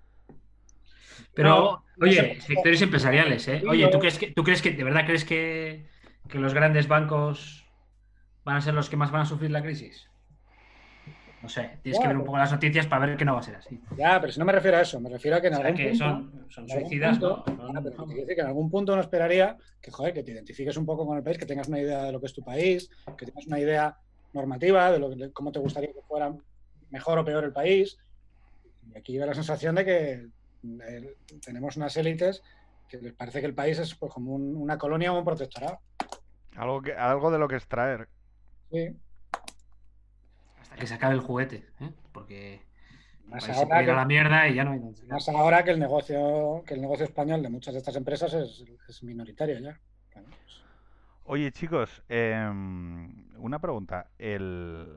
no, Pero, no se oye, puede- sectores empresariales, ¿eh? Oye, ¿tú Hilo, crees que, tú crees que, de verdad crees que, que los grandes bancos van a ser los que más van a sufrir la crisis? No sé, tienes que ya, ver un pero, poco las noticias para ver que no va a ser así. ya, pero si no me refiero a eso, me refiero a que O en sea, algún que punto, son, son en algún suicidas, ¿no? punto, ya, Son, pero que te quiero vamos. decir que en algún punto uno esperaría que, joder, que te identifiques un poco con el país, que tengas una idea de lo que es tu país, que tengas una idea normativa de, lo, de cómo te gustaría que fuera mejor o peor el país. Y aquí da la sensación de que eh, tenemos unas élites que les parece que el país es pues, como un, una colonia o un protectorado. Algo, que, algo de lo que extraer. Sí. Hasta que se acabe el juguete, ¿eh? Porque el Más país se puede ahora ir a que, la mierda y ya no hay donde sacar. más ahora que el negocio, que el negocio español de muchas de estas empresas es, es minoritario ya. Claro, pues, Oye, chicos, eh, una pregunta. El,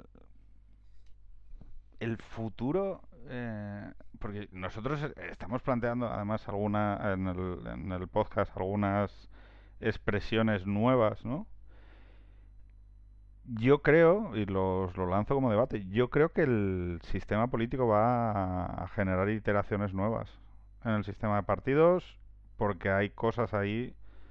el futuro, eh, porque nosotros estamos planteando además alguna en el, en el podcast algunas expresiones nuevas, ¿no? Yo creo, y los, lo lanzo como debate, yo creo que el sistema político va a, a generar iteraciones nuevas en el sistema de partidos, porque hay cosas ahí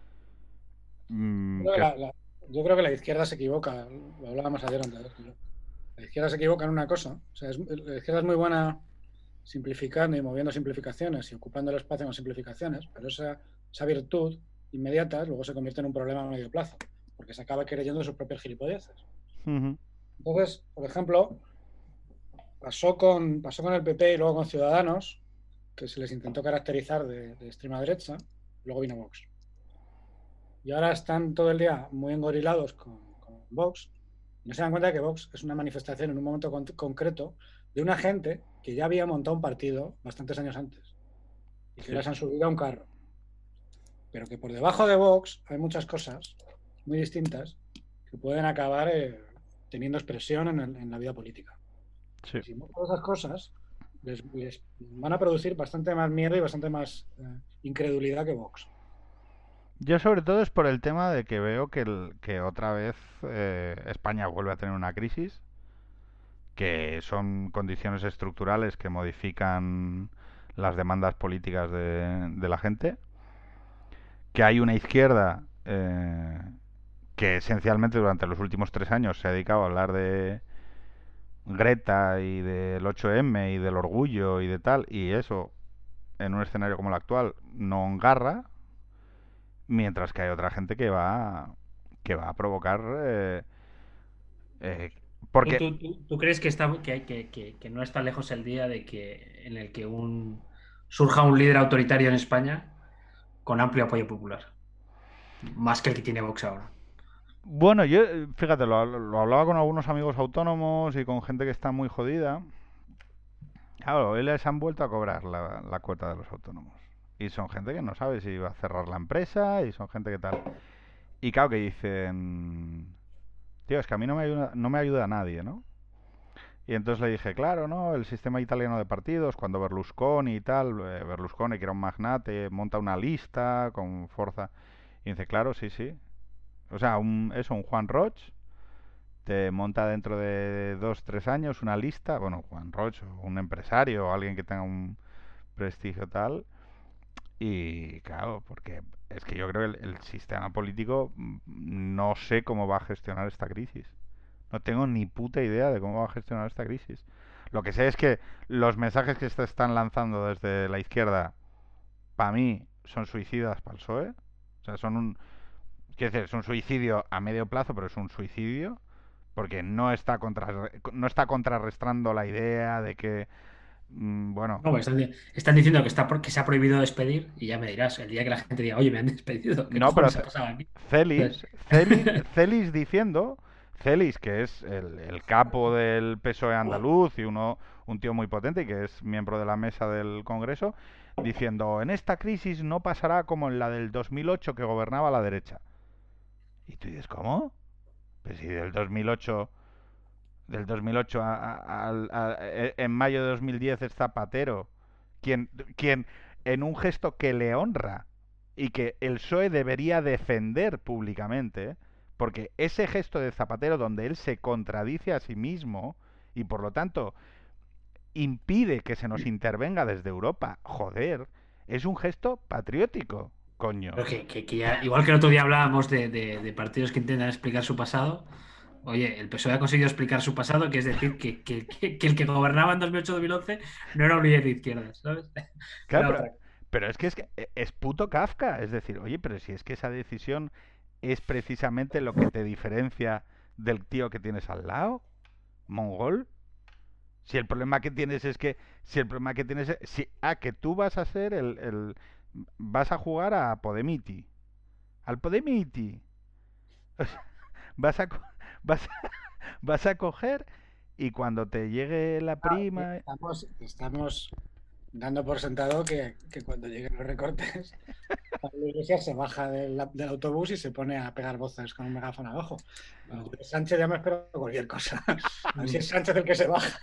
yo, mm, creo que que... es- la, la, yo creo que la izquierda se equivoca, lo hablábamos ayer antes. La izquierda se equivoca en una cosa. O sea, es, la izquierda es muy buena simplificando y moviendo simplificaciones y ocupando el espacio con simplificaciones, pero esa, esa virtud inmediata luego se convierte en un problema a medio plazo, porque se acaba creyendo sus propias gilipolleces. Ujú. Entonces, por ejemplo, pasó con, pasó con el P P y luego con Ciudadanos, que se les intentó caracterizar de, de extrema derecha, luego vino Vox. Y ahora están todo el día muy engorilados con, con Vox, y no se dan cuenta de que Vox es una manifestación en un momento con, concreto de una gente que ya había montado un partido bastantes años antes y que Sí. ahora se han subido a un carro. Pero que por debajo de Vox hay muchas cosas muy distintas que pueden acabar eh, teniendo expresión en, el, en, la vida política. Sí. Y si muchas de esas cosas les, les, van a producir bastante más miedo y bastante más eh, incredulidad que Vox. Yo sobre todo es por el tema de que veo que, el, que otra vez eh, España vuelve a tener una crisis, que son condiciones estructurales que modifican las demandas políticas de, de la gente, que hay una izquierda eh, que esencialmente durante los últimos tres años se ha dedicado a hablar de Greta y del ocho eme y del orgullo y de tal, y eso en un escenario como el actual no engarra, mientras que hay otra gente que va que va a provocar eh, eh, ¿Tú, porque tú, tú, tú crees que, está, que, que, que, que no está lejos el día de que en el que un, surja un líder autoritario en España con amplio apoyo popular? Más que el que tiene Vox ahora. bueno, yo eh, fíjate, lo, lo hablaba con algunos amigos autónomos y con gente que está muy jodida. Claro, hoy les han vuelto a cobrar la, la cuota de los autónomos. Y son gente que no sabe si va a cerrar la empresa y son gente que tal. Y claro que dicen, tío, es que a mí no me ayuda, no me ayuda nadie, ¿no? Y entonces le dije, claro, ¿no? El sistema italiano de partidos, cuando Berlusconi y tal, eh, Berlusconi, que era un magnate, monta una lista con fuerza. Y dice, claro, sí, sí. O sea, un, eso, un Juan Roch te monta dentro de dos, tres años una lista, bueno, Juan Roch, o un empresario, o alguien que tenga un prestigio tal. Y claro, porque es que yo creo que el, el sistema político mm, no sé cómo va a gestionar esta crisis. No tengo ni puta idea de cómo va a gestionar esta crisis. Lo que sé es que los mensajes que se están lanzando desde la izquierda, para mí, son suicidas para el PSOE. O sea, son un, quiero decir, es un suicidio a medio plazo, pero es un suicidio porque no está contra, no está contrarrestando la idea de que, mm, bueno, No, pues están, están diciendo que, está, por- que se ha prohibido despedir y ya me dirás, el día que la gente diga, oye, me han despedido, ¿qué no, pero cojones ha Ce- pasado aquí? Entonces, Celis, Celis, Celis diciendo, Celis, que es el, el capo del P S O E andaluz y uno, un tío muy potente y que es miembro de la mesa del Congreso, diciendo, en esta crisis no pasará como en la del dos mil ocho que gobernaba la derecha. Y tú dices, ¿cómo? Pues si del dos mil ocho, del dos mil ocho a, a, a, a, en mayo de dos mil diez es Zapatero, quien, quien en un gesto que le honra y que el P S O E debería defender públicamente, porque ese gesto de Zapatero donde él se contradice a sí mismo y por lo tanto impide que se nos intervenga desde Europa, joder, es un gesto patriótico, coño. pero que, que- que ya, igual que el otro día hablábamos de, de- de partidos que intentan explicar su pasado, oye, el P S O E ha conseguido explicar su pasado, que es decir, que, que- que- que el que gobernaba en dos mil ocho-dos mil once no era un líder de izquierdas, ¿sabes? Claro, Era pero, otra. pero es que es, que e, es puto Kafka. Es decir, oye, pero si es que esa decisión es precisamente lo que te diferencia del tío que tienes al lado, mongol. Si el problema que tienes es que, si el problema que tienes es, si, ah, que tú vas a ser el, el, vas a jugar a Podemiti, al Podemiti, o sea, vas a, vas, a, vas a coger y cuando te llegue la Ah, prima, estamos, estamos dando por sentado que, que cuando lleguen los recortes, Pablo Iglesias se baja del, del autobús y se pone a pegar voces con un megáfono abajo. Bueno, yo No. de Sánchez ya me espero cualquier cosa. A ver si Mm. es Sánchez el que se baja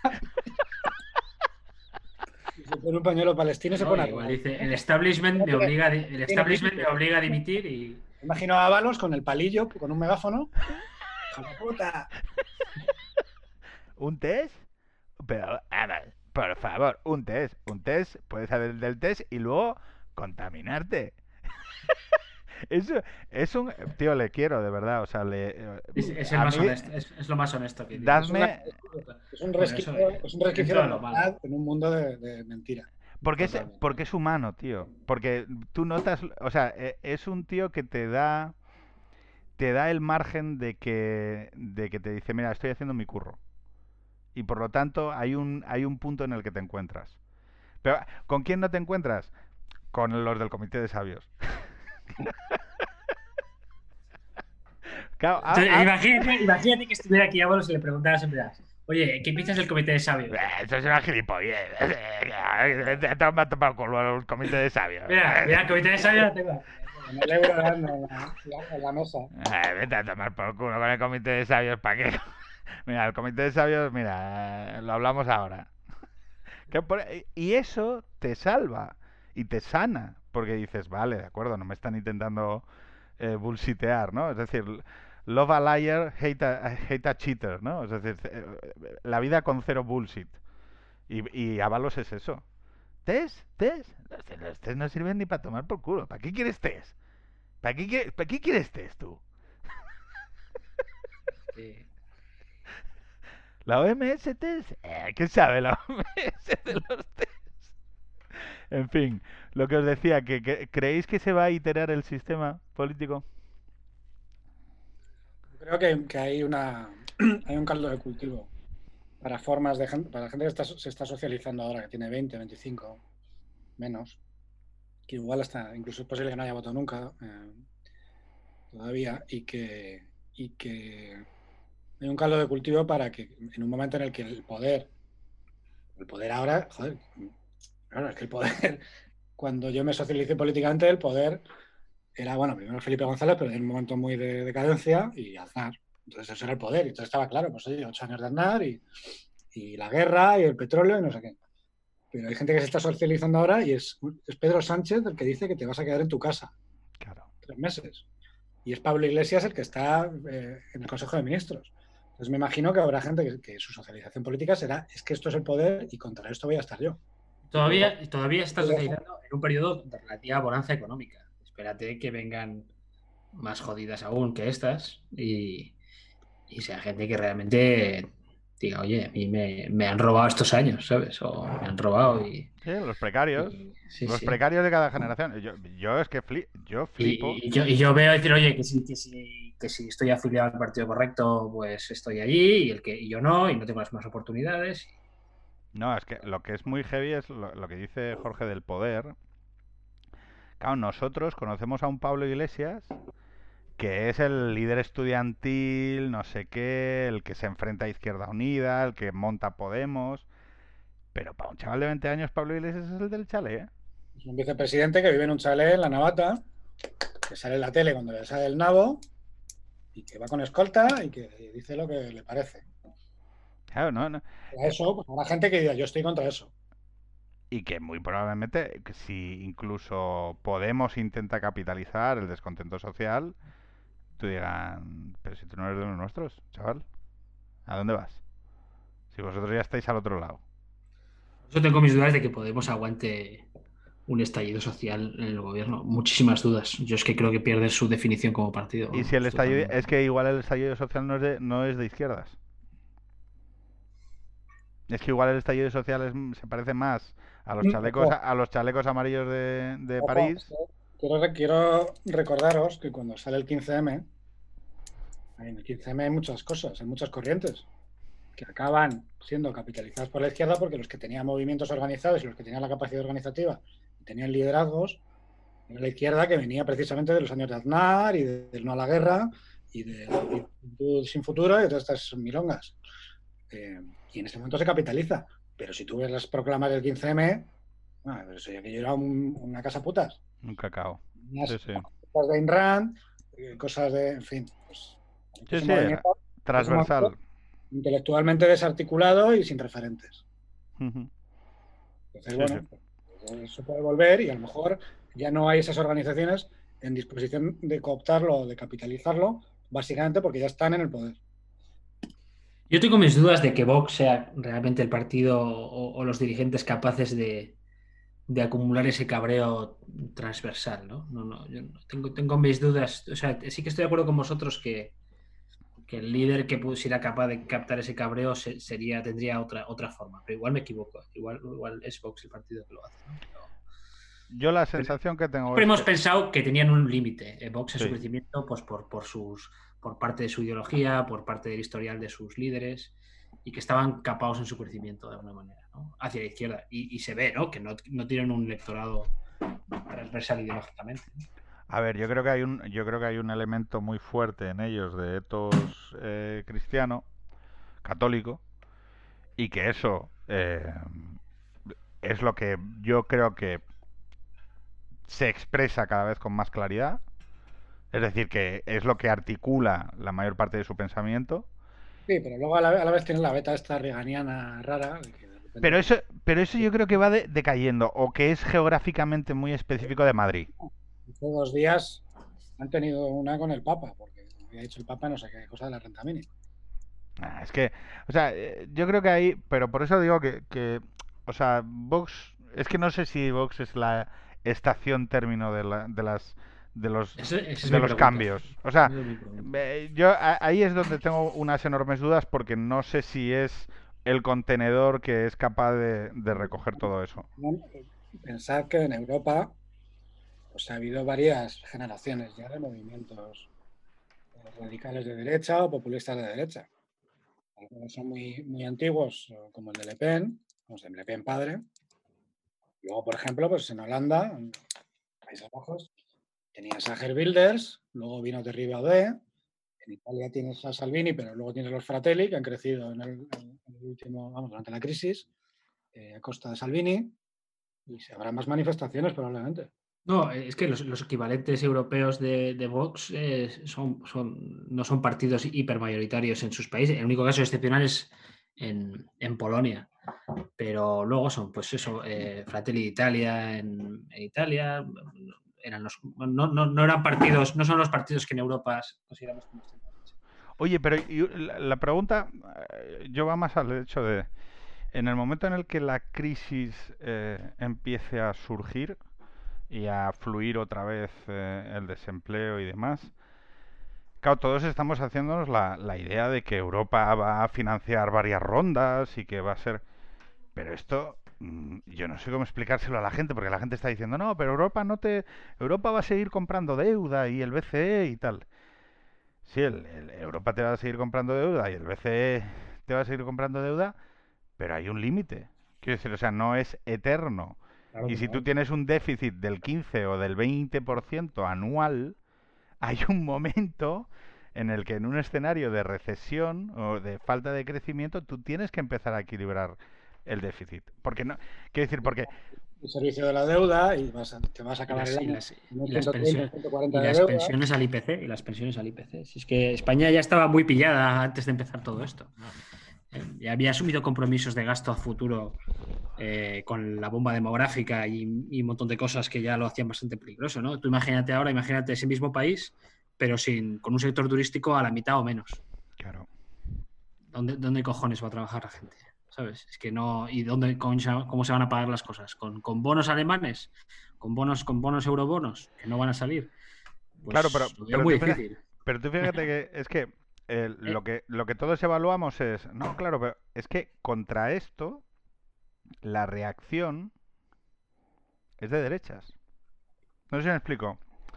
y se pone un pañuelo palestino y se No, pone a igual pegar. dice, el establishment No me tiene, obliga, a di- el tiene establishment me límite. obliga a dimitir y Me imagino a Ábalos con el palillo, con un megáfono. ¡Hijo de puta! un test. Pero, a ver, por favor, un test. Un test, puedes hacer el del test y luego contaminarte. Eso es un. Tío, le quiero, de verdad. O sea, le, es, es el a más mí, honesto, es, es lo más honesto que Es, dices. una- dadme. es un Bueno, eso resquicio, eh, es un resquicio dentro de de lo malo, realidad en un mundo de, de mentira. Porque es, totalmente. porque es humano, tío. Porque tú notas. O sea, e- es un tío que te da. Te da el margen de que, de que te dice, mira, estoy haciendo mi curro. Y por lo tanto, hay un, hay un punto en el que te encuentras. Pero, ¿con quién no te encuentras? Con los del comité de sabios. Claro, ah, Entonces, ah, imagínate, imagínate que estuviera aquí Ábalos y le preguntaras en verdad, oye, ¿qué piensas del comité de sabios? eso es una gilipollez. Toma, toma el culo el comité de sabios. Mira, mira, el comité de sabios lo tengo aquí. Con el euro dando en la, la- en la mesa. Eh, vete a tomar por culo con el comité de sabios, ¿para qué? Mira, el comité de sabios, mira, eh, lo hablamos ahora. Que por- y eso te salva y te sana, porque dices, vale, de acuerdo, no me están intentando eh, bullshitear, ¿no? Es decir, love a liar, hate a, hate a cheater, ¿no? Es decir, eh, la vida con cero bullshit. Y, y Ábalos es eso. ¿Test? ¿Test? Los, te- los test no sirven ni para tomar por culo. ¿Para qué quieres test? ¿Para qué, quie- ¿Para qué quieres test tú? Sí. ¿La O M S test? Eh, ¿Qué sabe la O M S de los test? En fin, lo que os decía, que, que ¿creéis que se va a iterar el sistema político? Yo creo que, que hay, una, hay un caldo de cultivo para formas de gente, para la gente que está, se está socializando ahora, que tiene veinte, veinticinco, menos, que igual hasta, incluso es posible que no haya votado nunca eh, todavía, y que, y que hay un caldo de cultivo para que en un momento en el que el poder, el poder ahora, joder, claro, es que el poder, cuando yo me socialicé políticamente, el poder era, bueno, primero Felipe González, pero en un momento muy de decadencia, y Aznar. Entonces eso era el poder, y entonces estaba claro, pues oye, ocho años de Aznar y, y la guerra y el petróleo y no sé qué. Pero hay gente que se está socializando ahora y es, es Pedro Sánchez el que dice que te vas a quedar en tu casa Claro. tres meses. Y es Pablo Iglesias el que está eh, en el Consejo de Ministros. Entonces me imagino que habrá gente que, que su socialización política será, es que esto es el poder y contra esto voy a estar yo. Y luego, Todavía, todavía está socializando en un periodo de relativa bonanza económica. Espérate que vengan más jodidas aún que estas y, y sea gente que realmente diga, oye, a mí me, me han robado estos años, ¿sabes? O me han robado y, Sí, los precarios. y- sí, Los sí. precarios de cada generación. Yo, yo es que fli- yo flipo. Y, y yo, y yo veo decir, oye, que si, que si, que si estoy afiliado al partido correcto, pues estoy allí, y el que y yo no, y no tengo las mismas oportunidades. No, es que lo que es muy heavy es lo, lo que dice Jorge del poder. Claro, nosotros conocemos a un Pablo Iglesias que es el líder estudiantil, no sé qué, el que se enfrenta a Izquierda Unida, el que monta Podemos. Pero para un chaval de veinte años, Pablo Iglesias es el del chale, ¿eh? Es un vicepresidente que vive en un chalet en la Navata, que sale en la tele cuando le sale el nabo y que va con escolta y que dice lo que le parece. Claro, no, no. A eso, pues habrá gente que diga, yo estoy contra eso. Y que muy probablemente, que si incluso Podemos intenta capitalizar el descontento social, tú digan, pero si tú no eres de los nuestros, chaval, ¿a dónde vas? Si vosotros ya estáis al otro lado. Yo tengo mis dudas de que Podemos aguante un estallido social en el gobierno. Muchísimas dudas. Yo es que creo que pierde su definición como partido. Y si el Vamos, estallido, totalmente. es que igual el estallido social no es de, no es de izquierdas. Es que igual el estallido social es- se parece más a los chalecos, Ojo, a los chalecos amarillos de, de ojo, es París. que quiero, quiero recordaros que cuando sale el quince eme, en el quince eme hay muchas cosas, hay muchas corrientes que acaban siendo capitalizadas por la izquierda porque los que tenían movimientos organizados y los que tenían la capacidad organizativa y tenían liderazgos era la izquierda, que venía precisamente de los años de Aznar y de- del no a la guerra y de la Juventud sin futuro y de todas estas milongas. Eh, y en este momento se capitaliza. Pero si tú ves las proclamas del quince eme, ah, pero eso ya que yo era un- una casa putas. Un cacao. Unas Sí, sí. cosas de Ayn Rand, eh, cosas de, en fin, pues Sí, ese sí. movimiento, ese movimiento Transversal. intelectualmente desarticulado y sin referentes. Ujú. Entonces, Sí, sí. bueno, pues eso puede volver y a lo mejor ya no hay esas organizaciones en disposición de cooptarlo o de capitalizarlo, básicamente porque ya están en el poder. Yo tengo mis dudas de que Vox sea realmente el partido o, o los dirigentes capaces de, de acumular ese cabreo transversal, ¿no? No, no, yo no- tengo, tengo mis dudas. O sea, sí que estoy de acuerdo con vosotros que, que el líder que pusiera capaz de captar ese cabreo se- sería, tendría otra, otra forma. Pero igual me equivoco. Igual, igual es Vox el partido que lo hace, ¿no? Pero, Yo la pero sensación que tengo siempre es hemos que... pensado que tenían un límite. eh, Vox en su Sí. crecimiento, pues por, por sus, por parte de su ideología, por parte del historial de sus líderes, y que estaban capados en su crecimiento de alguna manera, ¿no? Hacia la izquierda. Y, y se ve, ¿no? Que no, no tienen un electorado transversal ideológicamente, ¿no? A ver, yo creo que hay un, yo creo que hay un elemento muy fuerte en ellos de etos eh, cristiano, católico, y que eso eh, es lo que yo creo que se expresa cada vez con más claridad. Es decir, que es lo que articula la mayor parte de su pensamiento. Sí, pero luego a la, a la vez tienen la beta esta reganiana rara, de que de repente Pero pues, eso, pero eso yo creo que va de- decayendo, o que es geográficamente muy específico de Madrid. hace dos días han tenido una con el Papa, porque había dicho el Papa no sé qué cosa de la renta mínima. Ah, es que, o sea, eh, yo creo que ahí, pero por eso digo que, que, o sea, Vox, es que no sé si Vox es la estación término de, la, de las, de los, Esa, esa es de mi los pregunta. cambios. O sea, Esa es mi pregunta. eh, yo a- ahí es donde tengo unas enormes dudas porque no sé si es el contenedor que es capaz de, de recoger todo eso. Pensad que en Europa pues, ha habido varias generaciones ya de movimientos eh, radicales de derecha o populistas de derecha. Algunos son muy, muy antiguos, eh, como el de Le Pen, los de Le Pen padre. Luego, por ejemplo, pues en Holanda, en Países Bajos, tenías a Geert Wilders, luego vino Thierry Baudet, en Italia tienes a Salvini, pero luego tienes los Fratelli, que han crecido en el, en el último, vamos, durante la crisis, eh, a costa de Salvini, y se habrá más manifestaciones probablemente. No, es que los, los equivalentes europeos de, de Vox eh, son, son, no son partidos hipermayoritarios en sus países. El único caso excepcional es en, en Polonia. Pero luego son, pues eso, eh, Fratelli d'Italia en, en Italia. Eran los, no, no, no eran partidos, no son los partidos que en Europa consideramos como extrema derecha. Oye, pero y la, la pregunta, eh, yo va más al hecho de, en el momento en el que la crisis eh, empiece a surgir y a fluir otra vez eh, el desempleo y demás, Claro, todos estamos haciéndonos la, la idea de que Europa va a financiar varias rondas y que va a ser... Pero esto, mm, yo no sé cómo explicárselo a la gente, porque la gente está diciendo, no, pero Europa no te... Europa va a seguir comprando deuda y el B C E y tal. Sí, el, el- Europa te va a seguir comprando deuda y el B C E te va a seguir comprando deuda, pero hay un límite. Quiero decir, o sea, no es eterno. Claro Y que si tú no. tienes un déficit del quince o del veinte por ciento anual, hay un momento en el que en un escenario de recesión o de falta de crecimiento tú tienes que empezar a equilibrar el déficit. Porque no, quiero decir, porque El servicio de la deuda y vas a- te vas a Y acabar el las, y año las, en un y las ciento treinta, un pensiones. Y ciento cuarenta de las deuda. pensiones al I P C, y las pensiones al I P C. Si es que España ya estaba muy pillada antes de empezar todo esto. Eh, ya había asumido compromisos de gasto a futuro eh, con la bomba demográfica y, y un montón de cosas que ya lo hacían bastante peligroso, ¿no? Tú imagínate ahora, imagínate ese mismo país, pero sin, con un sector turístico a la mitad o menos. claro. ¿Dónde, dónde cojones va a trabajar la gente? ¿Sabes? Es que no. ¿Y dónde, cómo se, cómo se van a pagar las cosas? ¿Con, con bonos alemanes? ¿Con bonos, con bonos eurobonos? Que no van a salir. Claro, pero, Pues lo veo pero muy tú fíjate, difícil. pero tú fíjate que es que eh, Eh, lo que lo que todos evaluamos es, no, claro, pero es que contra esto la reacción es de derechas. No sé si me explico.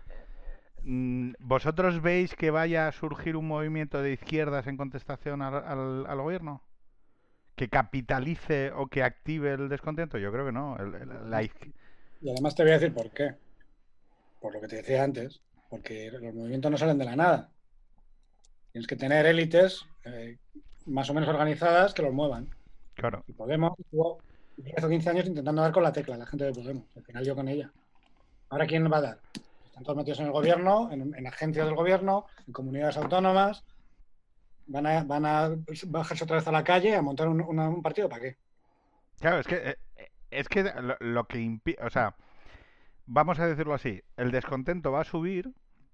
Mm, ¿Vosotros veis que vaya a surgir un movimiento de izquierdas en contestación al, al- al gobierno? ¿Que capitalice o que active el descontento? Yo creo que no. El- el- la iz- Y además te voy a decir por qué. Por lo que te decía antes. Porque los movimientos no salen de la nada. Tienes que tener élites eh, más o menos organizadas que los muevan. claro. Y Podemos estuvo diez o quince años intentando dar con la tecla, la gente de Podemos. Al final yo con ella. ¿Ahora quién va a dar? Están todos metidos en el gobierno, en, en agencias del gobierno, en comunidades autónomas. Van a, van a bajarse otra vez a la calle a montar un, una- un partido. ¿Para qué? Claro, es que eh, eh, es que lo, lo que impide, o sea, vamos a decirlo así, el descontento va a subir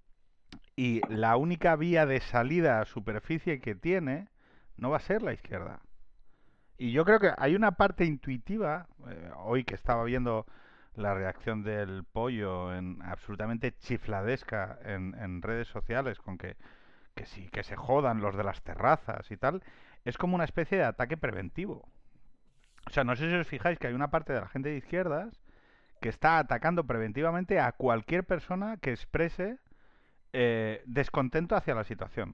y la única vía de salida a superficie que tiene no va a ser la izquierda. Y yo creo que hay una parte intuitiva, eh, hoy que estaba viendo la reacción del pollo en absolutamente chifladesca en, en redes sociales con que, que sí, que se jodan los de las terrazas y tal, es como una especie de ataque preventivo. O sea, no sé si os fijáis que hay una parte de la gente de izquierdas que está atacando preventivamente a cualquier persona que exprese eh, descontento hacia la situación.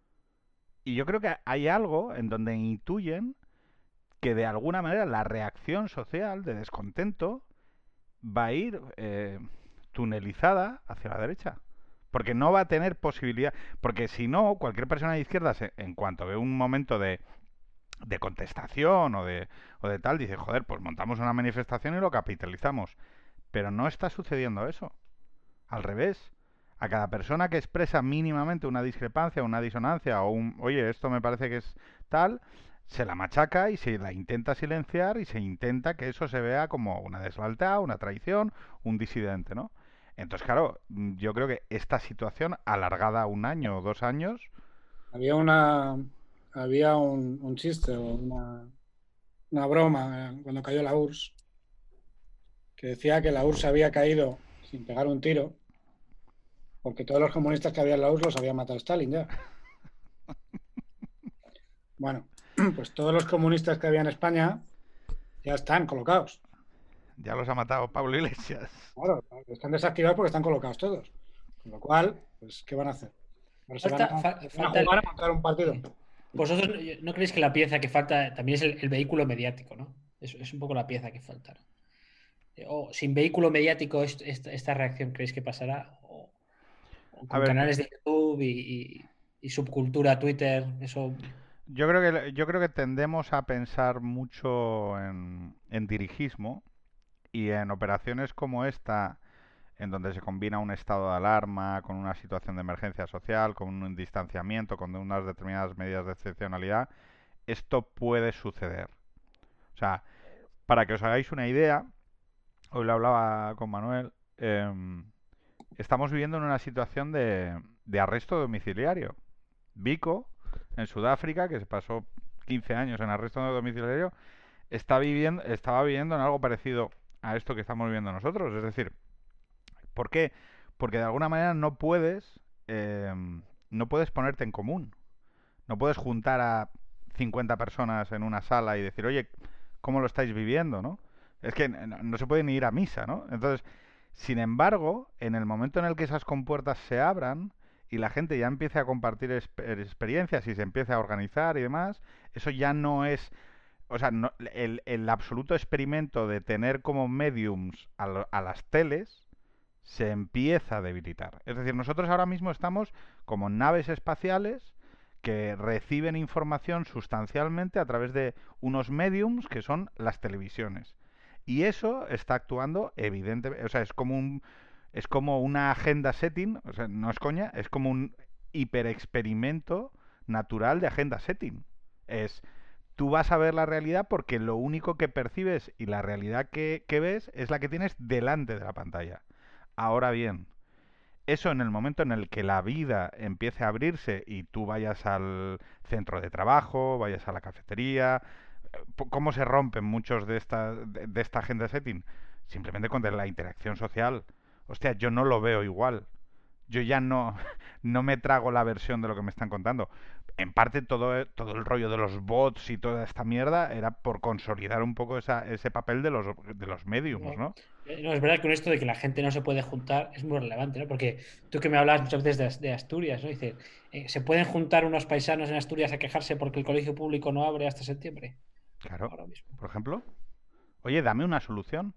Y yo creo que hay algo en donde intuyen que de alguna manera la reacción social de descontento va a ir eh, tunelizada hacia la derecha. Porque no va a tener posibilidad. Porque si no, cualquier persona de izquierdas, en cuanto ve un momento de, de contestación o de, o de tal, dice, joder, pues montamos una manifestación y lo capitalizamos. Pero no está sucediendo eso. Al revés. A cada persona que expresa mínimamente una discrepancia, una disonancia o un, oye, esto me parece que es tal, se la machaca y se la intenta silenciar y se intenta que eso se vea como una deslealtad, una traición, un disidente, ¿no? Entonces, claro, mm, yo creo que esta situación alargada a un año o dos años, Había una, había un, un chiste o una, una broma eh, cuando cayó la U R S S que decía que la U R S S había caído sin pegar un tiro porque todos los comunistas que había en la U R S S los había matado Stalin ya. Bueno, pues todos los comunistas que había en España ya están colocados. ya los ha matado Pablo Iglesias. Claro, están desactivados porque están colocados todos. Con lo cual, pues, ¿qué van a hacer? Ahora se van Falta, a, fa- se van a falta el- jugar a montar un partido. ¿Vosotros no no creéis que la pieza que falta también es el, el vehículo mediático, ¿no? Es, es un poco la pieza que falta, ¿no? Eh, O sin vehículo mediático, est- esta, esta reacción creéis que pasará. O, o A con ver, canales de YouTube y, y- y subcultura Twitter, eso. yo creo que yo creo que tendemos a pensar mucho en, en dirigismo y en operaciones como esta en donde se combina un estado de alarma con una situación de emergencia social, con un distanciamiento, con unas determinadas medidas de excepcionalidad, esto puede suceder. O sea, para que os hagáis una idea, hoy lo hablaba con Manuel, eh, estamos viviendo en una situación de, de arresto domiciliario. Vico, en Sudáfrica, que se pasó quince años en arresto domiciliario, está viviendo, estaba viviendo en algo parecido a esto que estamos viviendo nosotros. Es decir, ¿por qué? Porque de alguna manera no puedes, eh, no puedes ponerte en común. No puedes juntar a cincuenta personas en una sala y decir, oye, ¿cómo lo estáis viviendo, no? Es que no, no se puede ni ir a misa, ¿no? Entonces, sin embargo, en el momento en el que esas compuertas se abran y la gente ya empiece a compartir exper- experiencias y se empiece a organizar y demás, eso ya no es, o sea, no- el, el absoluto experimento de tener como mediums a, lo- a las teles se empieza a debilitar. Es decir, nosotros ahora mismo estamos como naves espaciales que reciben información sustancialmente a través de unos mediums que son las televisiones. Y eso está actuando evidentemente, o sea, es como un es como una agenda setting, o sea, no es coña, es como un hiperexperimento natural de agenda setting. Es tú vas a ver la realidad porque lo único que percibes y la realidad que, que ves es la que tienes delante de la pantalla. Ahora bien, eso en el momento en el que la vida empiece a abrirse y tú vayas al centro de trabajo, vayas a la cafetería, eh, po- ¿cómo se rompen muchos de esta, de, de esta agenda setting? Simplemente con la interacción social. Hostia, yo no lo veo igual. Yo ya no, no me trago la versión de lo que me están contando. En parte todo, e- todo el rollo de los bots y toda esta mierda era por consolidar un poco esa, ese papel de los, de los mediums, No, ¿no? eh, no, es verdad que con esto de que la gente no se puede juntar es muy relevante, ¿no? Porque tú que me hablabas muchas veces de, As- de Asturias, ¿no? Dices, eh, ¿se pueden juntar unos paisanos en Asturias a quejarse porque el colegio público no abre hasta septiembre? Claro. Ahora mismo. Por ejemplo, oye, dame una solución.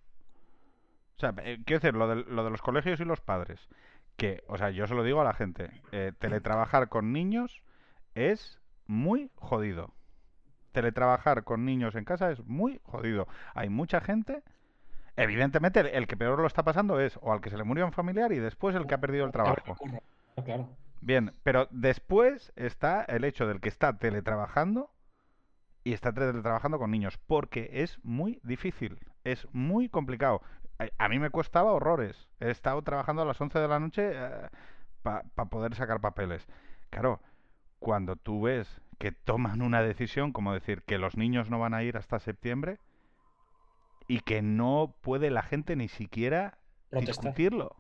O sea, eh, quiero decir, lo de, lo de los colegios y los padres. Que, o sea, yo se lo digo a la gente. eh, teletrabajar con niños es muy jodido. Teletrabajar con niños en casa es muy jodido. Hay mucha gente. Evidentemente, el, el que peor lo está pasando es o al que se le murió un familiar y después el que ha perdido el trabajo. Claro, claro. Bien, pero después está el hecho del que está teletrabajando y está teletrabajando con niños, porque es muy difícil, es muy complicado. A, a mí me costaba horrores. He estado trabajando a las once de la noche eh, para pa poder sacar papeles. Claro, cuando tú ves que toman una decisión, como decir que los niños no van a ir hasta septiembre y que no puede la gente ni siquiera Protestar. discutirlo.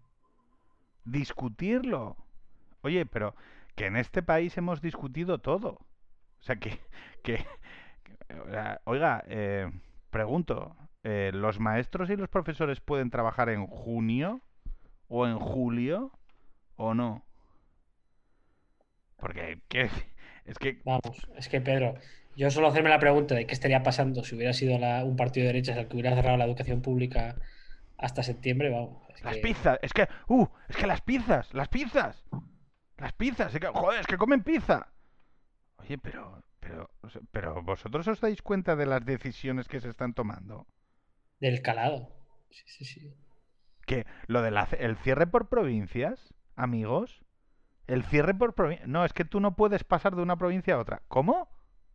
Discutirlo. Oye, pero que en este país hemos discutido todo. O sea, que, que oiga, eh, pregunto, eh, ¿los maestros y los profesores pueden trabajar en junio o en julio o no? Porque ¿qué? Es que, Vamos, es que Pedro, yo suelo hacerme la pregunta de qué estaría pasando si hubiera sido la- un partido de derechas el que hubiera cerrado la educación pública hasta septiembre, vamos, es las que pizzas, es que, uh, es que las pizzas, las pizzas, las pizzas, es que, joder, es que comen pizza. Oye, pero, pero, o sea, pero vosotros os dais cuenta de las decisiones que se están tomando. del calado. Sí, sí, sí. Que lo del el cierre por provincias, amigos, el cierre por provincia. No, es que tú no puedes pasar de una provincia a otra. ¿Cómo?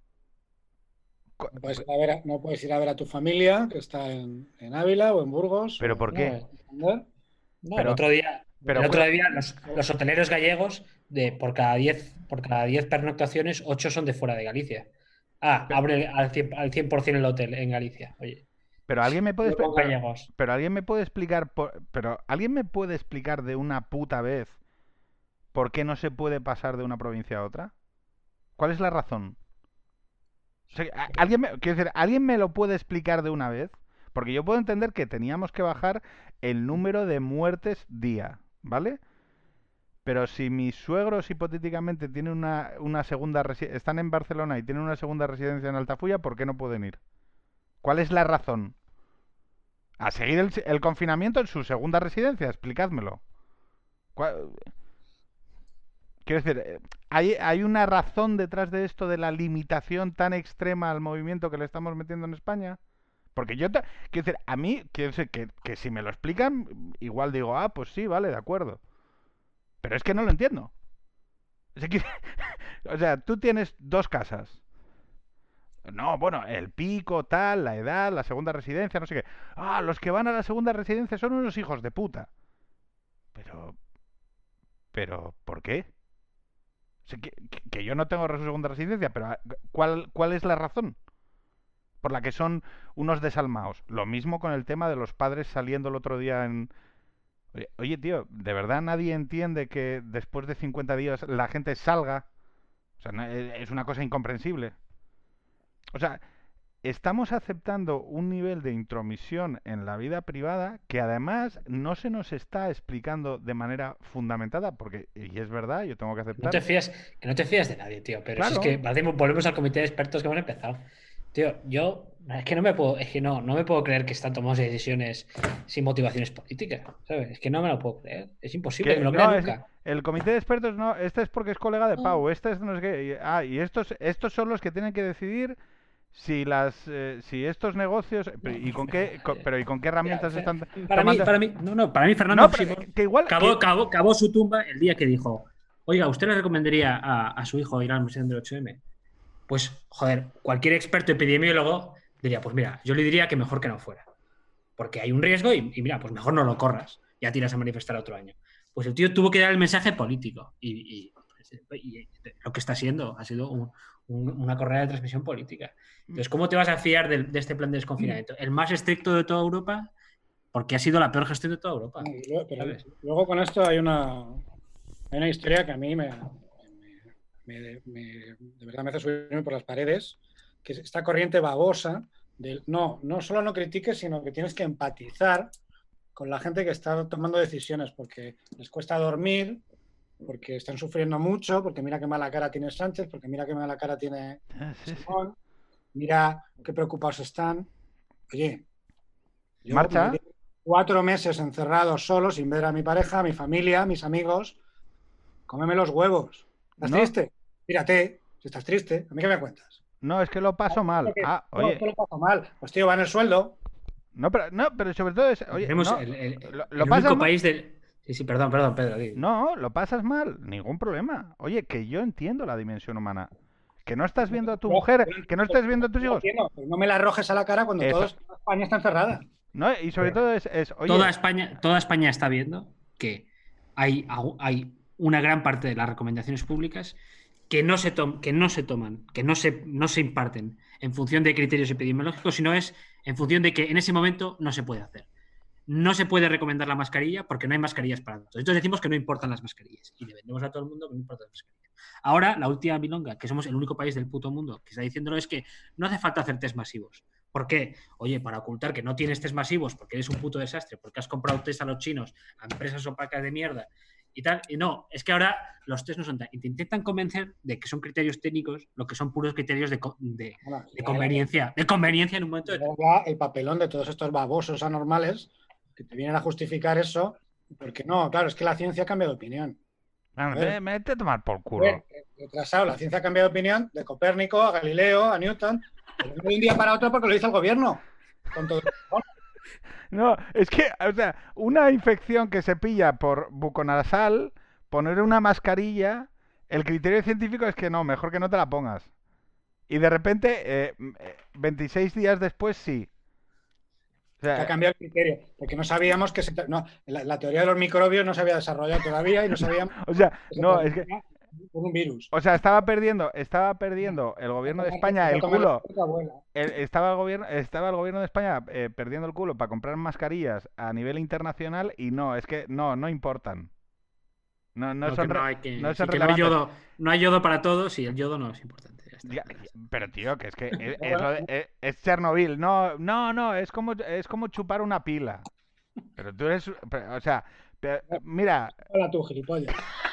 Co- No puedes ir a ver a, no puedes ir a ver a tu familia que está en, en Ávila o en Burgos ¿Pero o por en No, qué? eh, Santander. no, el Pero, otro día, el pero, otro cu- día los, los hoteleros gallegos, de, por cada diez por cada diez pernoctaciones, ocho son de fuera de Galicia. Ah, pe- abre al cien, al cien por ciento el hotel en Galicia. Oye, pero alguien me puede, yo expli- con pero, gallegos. pero alguien me puede explicar, por- pero alguien me puede explicar de una puta vez por qué no se puede pasar de una provincia a otra. ¿Cuál es la razón? O sea, a- alguien me, quiero decir, ¿alguien me lo puede explicar de una vez? Porque yo puedo entender que teníamos que bajar el número de muertes día, ¿vale? Pero si mis suegros hipotéticamente tienen una, una segunda resi- están en Barcelona y tienen una segunda residencia en Altafulla, ¿por qué no pueden ir? ¿Cuál es la razón? ¿A seguir el, el confinamiento en su segunda residencia? Explicádmelo. ¿Cuál- Quiero decir, eh, ¿hay, ¿hay una razón detrás de esto de la limitación tan extrema al movimiento que le estamos metiendo en España? Porque yo, te, quiero decir, a mí, quiero decir, que, que si me lo explican, igual digo, ah, pues sí, vale, de acuerdo. Pero es que no lo entiendo. Es que- o sea, tú tienes dos casas. No, bueno, el pico, tal, la edad, la segunda residencia, no sé qué. Ah, los que van a la segunda residencia son unos hijos de puta. Pero, pero, ¿por qué? O sea, que, que- que yo no tengo segunda residencia, pero ah, ¿cuál, ¿cuál es la razón por la que son unos desalmados? Lo mismo con el tema de los padres saliendo el otro día en... Oye, oye, tío, ¿de verdad nadie entiende que después de cincuenta días la gente salga? O sea, no- es es una cosa incomprensible. O sea, estamos aceptando un nivel de intromisión en la vida privada que además no se nos está explicando de manera fundamentada, porque, y es verdad, yo tengo que No te aceptar, fías, que no te fías de nadie, tío. Pero si es que claro, volvemos volvemos al comité de expertos que hemos empezado. Tío, yo es que no me puedo, es que no, no me puedo creer que están tomando decisiones sin motivaciones políticas, ¿sabes? Es que no me lo puedo creer. Es imposible que me que lo crea no, es que nunca. el comité de expertos no, este es porque es colega de No. Pau, este es no sé qué, y, ah, y estos, estos son los que tienen que decidir si las, eh, si estos negocios, pero, No, y con mira, qué, co- eh, pero y con qué mira, herramientas Fe- están para mí, tomando, para mí, no, no, para mí Fernando no, pero Simón que igual, cavó, que, cavó, cavó su tumba el día que dijo, oiga, ¿usted le recomendaría a, a su hijo ir al Museo del ocho eme? Pues, joder, cualquier experto epidemiólogo diría, pues mira, yo le diría que mejor que no fuera, porque hay un riesgo y, y mira, pues mejor no lo corras, ya tiras a manifestar otro año. Pues el tío tuvo que dar el mensaje político y, y- y lo que está siendo ha sido un- un- una carrera de transmisión política. Entonces, ¿cómo te vas a fiar de, de este plan de desconfinamiento? El más estricto de toda Europa, porque ha sido la peor gestión de toda Europa, Y luego, pero ¿sabes? luego con esto hay una, hay una historia que a mí me, me- me- me- de verdad me hace subirme por las paredes, que es esta corriente babosa del no, no solo no critiques, sino que tienes que empatizar con la gente que está tomando decisiones porque les cuesta dormir, porque están sufriendo mucho, porque mira qué mala cara tiene Sánchez, porque mira qué mala cara tiene ah, sí, sí. Simón, mira qué preocupados están. Oye, yo me Marcha, tiré cuatro meses encerrado solo, sin ver a mi pareja, a mi familia, a mis amigos. Cómeme los huevos. ¿Estás no, triste? Mírate, si estás triste. ¿A mí qué me cuentas? no, es que lo paso mal, ah, No, oye, esto lo paso mal. Pues tío, va en el sueldo. no, pero, no, pero sobre todo es, oye, Tenemos no, el, el- lo, lo el pasas único mal, país del... Sí, sí, perdón, perdón, Pedro. di. no, lo pasas mal, ningún problema. Oye, que yo entiendo la dimensión humana. Que no estás Yo, viendo a tu yo- mujer, yo que no estés viendo a tus lo hijos. entiendo, pero no me la arrojes a la cara cuando Eso, todos, toda España está encerrada. ¿no? Y sobre todo es, es, Toda oye, España, toda España está viendo que hay, hay una gran parte de las recomendaciones públicas que no se, tom- que no se toman, que no se, no se imparten en función de criterios epidemiológicos, sino es en función de que en ese momento no se puede hacer. No se puede recomendar la mascarilla porque no hay mascarillas para todos. Entonces decimos que no importan las mascarillas y le vendemos a todo el mundo que no importan las mascarillas. Ahora, la última milonga, que somos el único país del puto mundo que está diciéndolo, es que no hace falta hacer test masivos. ¿Por qué? Oye, para ocultar que no tienes test masivos porque eres un puto desastre, porque has comprado test a los chinos, a empresas opacas de mierda y tal. Y no, es que ahora los test no son tan... Te intentan convencer de que son criterios técnicos, lo que son puros criterios de, co- de, Bueno, de conveniencia, de conveniencia en un momento y determinado. luego ya el papelón de todos estos babosos anormales que te vienen a justificar eso, porque no, claro, es que la ciencia cambia de opinión. A anda, ver, ve- vete a tomar por a culo. ver, retrasado, la ciencia cambia de opinión de Copérnico a Galileo, a Newton, pero no de un día para otro porque lo dice el gobierno. Con todo... No, es que, o sea, una infección que se pilla por buconasal, poner una mascarilla, el criterio científico es que no, mejor que no te la pongas. Y de repente, eh, eh, veintiséis días después, sí. O que ha sea, cambiado el criterio, porque no sabíamos que se, no, la, la teoría de los microbios no se había desarrollado todavía y no sabíamos o sea, que se no, es que, transmitía por un virus. o sea, estaba perdiendo, estaba perdiendo el gobierno de España el culo. El- estaba el gobierno, estaba el gobierno de España eh, perdiendo el culo para comprar mascarillas a nivel internacional y no, es que no, no importan. No, no No, son, que no re- hay que, no sí, son que no hay relevantes. yodo, no hay yodo para todos y el yodo no es importante. Ya está. Ya- pero tío, que es que es, es lo de- es- es Chernobyl. No, no, no, es como, es como chupar una pila. Pero tú eres, pero, o sea, pero, mira, Hola tú, gilipollas.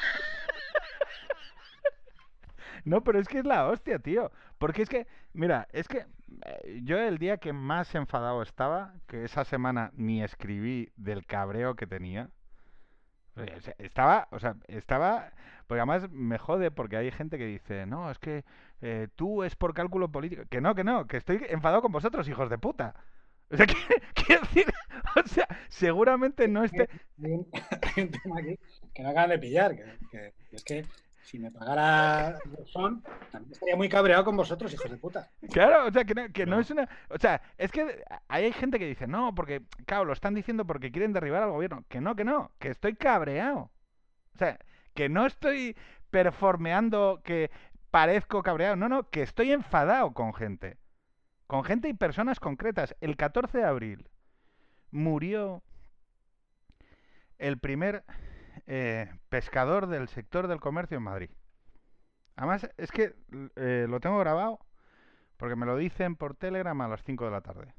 no, pero es que es la hostia, tío. Porque es que, mira, es que eh, yo el día que más enfadado estaba, que esa semana ni escribí del cabreo que tenía. O sea, estaba, o sea, estaba, porque además me jode porque hay gente que dice, no, es que eh, tú es por cálculo político. Que no, que no, que estoy enfadado con vosotros, hijos de puta. O sea, que, quiero decir, o sea, seguramente no esté... Hay un, hay un tema aquí que no acaban de pillar, que, que- que es que si me pagara son, también estaría muy cabreado con vosotros, hijos de puta. Claro, o sea, que no, que no No. es una... O sea, es que ahí hay gente que dice, no, porque, claro, lo están diciendo porque quieren derribar al gobierno. Que no, que no, que estoy cabreado. O sea, que no estoy performeando que parezco cabreado. No, no, que estoy enfadado con gente. Con gente y personas concretas. El catorce de abril murió el primer eh, pescador del sector del comercio en Madrid. Además, es que eh, lo tengo grabado porque me lo dicen por Telegram a las cinco de la tarde.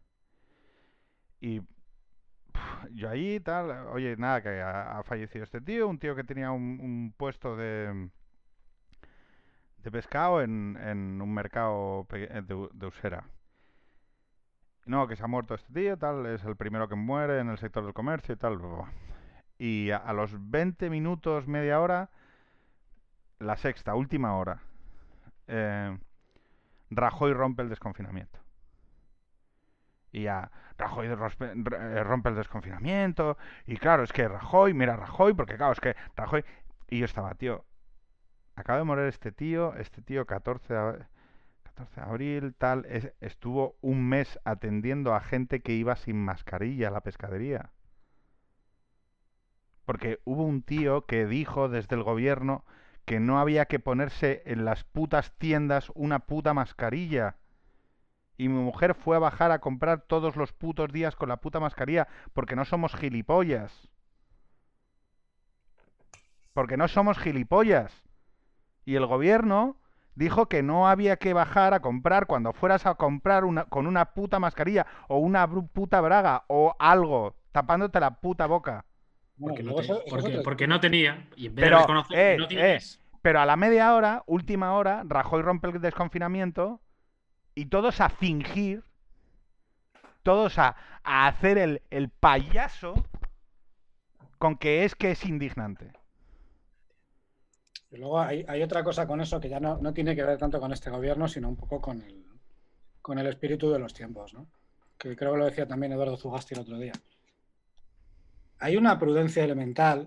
Y puf, yo ahí tal, oye, nada, que ha, ha fallecido este tío, un tío que tenía un, un puesto de, de pescado en, en un mercado pe- de, de Usera. No, que se ha muerto este tío, tal, es el primero que muere en el sector del comercio y tal. bla, bla. Y a, a los veinte minutos, media hora, la sexta, última hora, eh, Rajoy rompe el desconfinamiento. Y ya, Rajoy rospe- r- eh, rompe el desconfinamiento. Y claro, es que Rajoy, mira Rajoy, porque claro, es que Rajoy. Y yo estaba, tío, acaba de morir este tío, este tío catorce de, catorce de abril, tal, es- estuvo un mes atendiendo a gente que iba sin mascarilla a la pescadería. Porque hubo un tío que dijo desde el gobierno que no había que ponerse en las putas tiendas una puta mascarilla. Y mi mujer fue a bajar a comprar todos los putos días con la puta mascarilla porque no somos gilipollas. Porque no somos gilipollas. Y el gobierno dijo que no había que bajar a comprar cuando fueras a comprar una, con una puta mascarilla o una bru- puta braga o algo tapándote la puta boca. Bueno, Porque no, luego te- eso, eso es porque, otra porque historia. no tenía. Y en vez de Pero, reconocer que eh, no eh, tienes, pero a la media hora, última hora, Rajoy rompe el desconfinamiento y todos a fingir, todos a, a hacer el, el payaso con que es que es indignante. Y luego hay, hay otra cosa con eso que ya no, no tiene que ver tanto con este gobierno, sino un poco con el, con el espíritu de los tiempos, ¿no? Que creo que lo decía también Eduardo Zugasti el otro día. Hay una prudencia elemental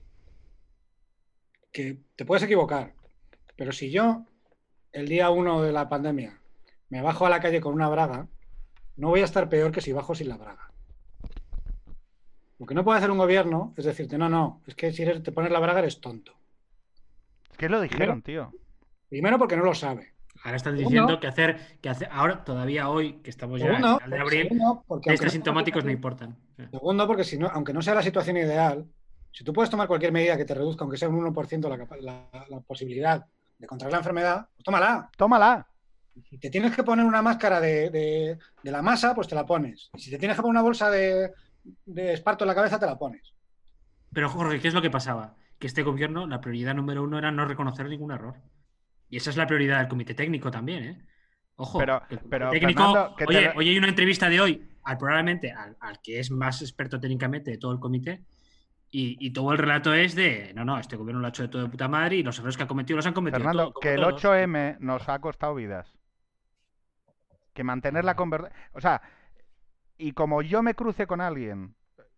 que te puedes equivocar, pero si yo, el día uno de la pandemia, me bajo a la calle con una braga, no voy a estar peor que si bajo sin la braga. Lo que no puede hacer un gobierno es decirte, no, no, es que si eres, te pones la braga eres tonto. Es que lo Primero, dijeron, tío. primero porque no lo sabe. ahora estás diciendo Segundo, que hacer, que hacer, ahora, todavía hoy, que estamos ya a segundo, final de por- abril, segundo porque test aunque no sea la asintomáticos no situación, importan. segundo, porque si no, aunque no sea la situación ideal, si tú puedes tomar cualquier medida que te reduzca, aunque sea un uno por ciento la, capa- la, la posibilidad de contraer la enfermedad, pues tómala. Tómala. Si te tienes que poner una máscara de, de, de la masa, pues te la pones. Y si te tienes que poner una bolsa de, de esparto en la cabeza, te la pones. Pero Jorge, ¿qué es lo que pasaba? Que este gobierno, la prioridad número uno era no reconocer ningún error. Y esa es la prioridad del comité técnico también, ¿eh? Pero, Ojo, que el comité pero técnico, Fernando, que te... oye, re- hoy hay una entrevista de hoy al probablemente al, al que es más experto técnicamente de todo el comité, y, y todo el relato es de, no, no, este gobierno lo ha hecho de todo de puta madre y los errores que ha cometido los han cometido Fernando, todos, como que el todos. ocho eme nos ha costado vidas. Que mantener la conversación... O sea, y como yo me cruce con alguien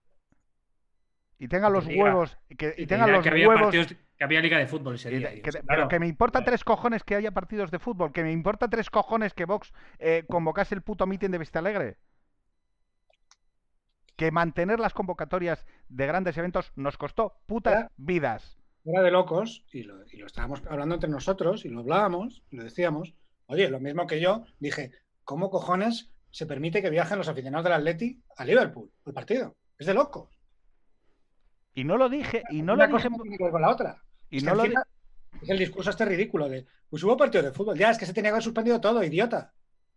y tenga Y te los diga, huevos, y, que, y y te tenga dirá los que había huevos... partidos, que había liga de fútbol ese y día. de- Y que dices, de- pero que claro, me importa claro. tres cojones que haya partidos de fútbol, que me importa tres cojones que Vox eh, convocase el puto mitin de Vista Alegre. Que mantener las convocatorias de grandes eventos nos costó putas Era, vidas. era de locos y lo, y lo estábamos hablando entre nosotros y lo hablábamos y lo decíamos. Oye, lo mismo que yo dije, ¿cómo cojones se permite que viajen los aficionados del Atleti a Liverpool, al partido? Es de locos. Y no lo dije, y no lo Una dije, cosa no tiene que ver con la otra. y Es que no lo di- encima es el discurso este ridículo de, pues hubo partido de fútbol. Ya, es que se tenía que haber suspendido todo, idiota.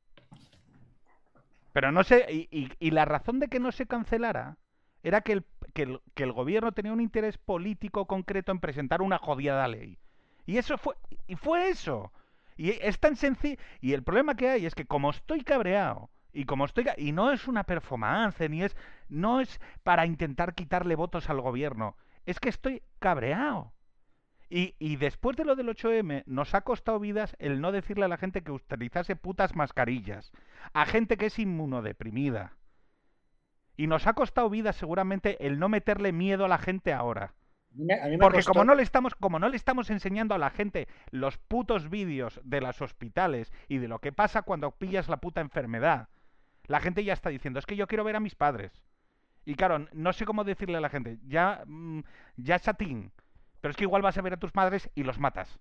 Pero no sé, y, y- y la razón de que no se cancelara era que el, que, el, que el gobierno tenía un interés político concreto en presentar una jodida ley. Y eso fue, y fue eso. Y es tan sencillo. Y el problema que hay es que como estoy cabreado, y como estoy, ca- y no es una performance, ni es, no es para intentar quitarle votos al gobierno, es que estoy cabreado. Y, y después de lo del ocho eme, nos ha costado vidas el no decirle a la gente que utilizase putas mascarillas. A gente que es inmunodeprimida. Y nos ha costado vidas seguramente el no meterle miedo a la gente ahora. A mí me, a mí me Porque costó. como no le estamos, como no le estamos enseñando a la gente los putos vídeos de los hospitales y de lo que pasa cuando pillas la puta enfermedad, la gente ya está diciendo, es que yo quiero ver a mis padres. Y claro, no sé cómo decirle a la gente, ya, mm, ya chatín, pero es que igual vas a ver a tus padres y los matas.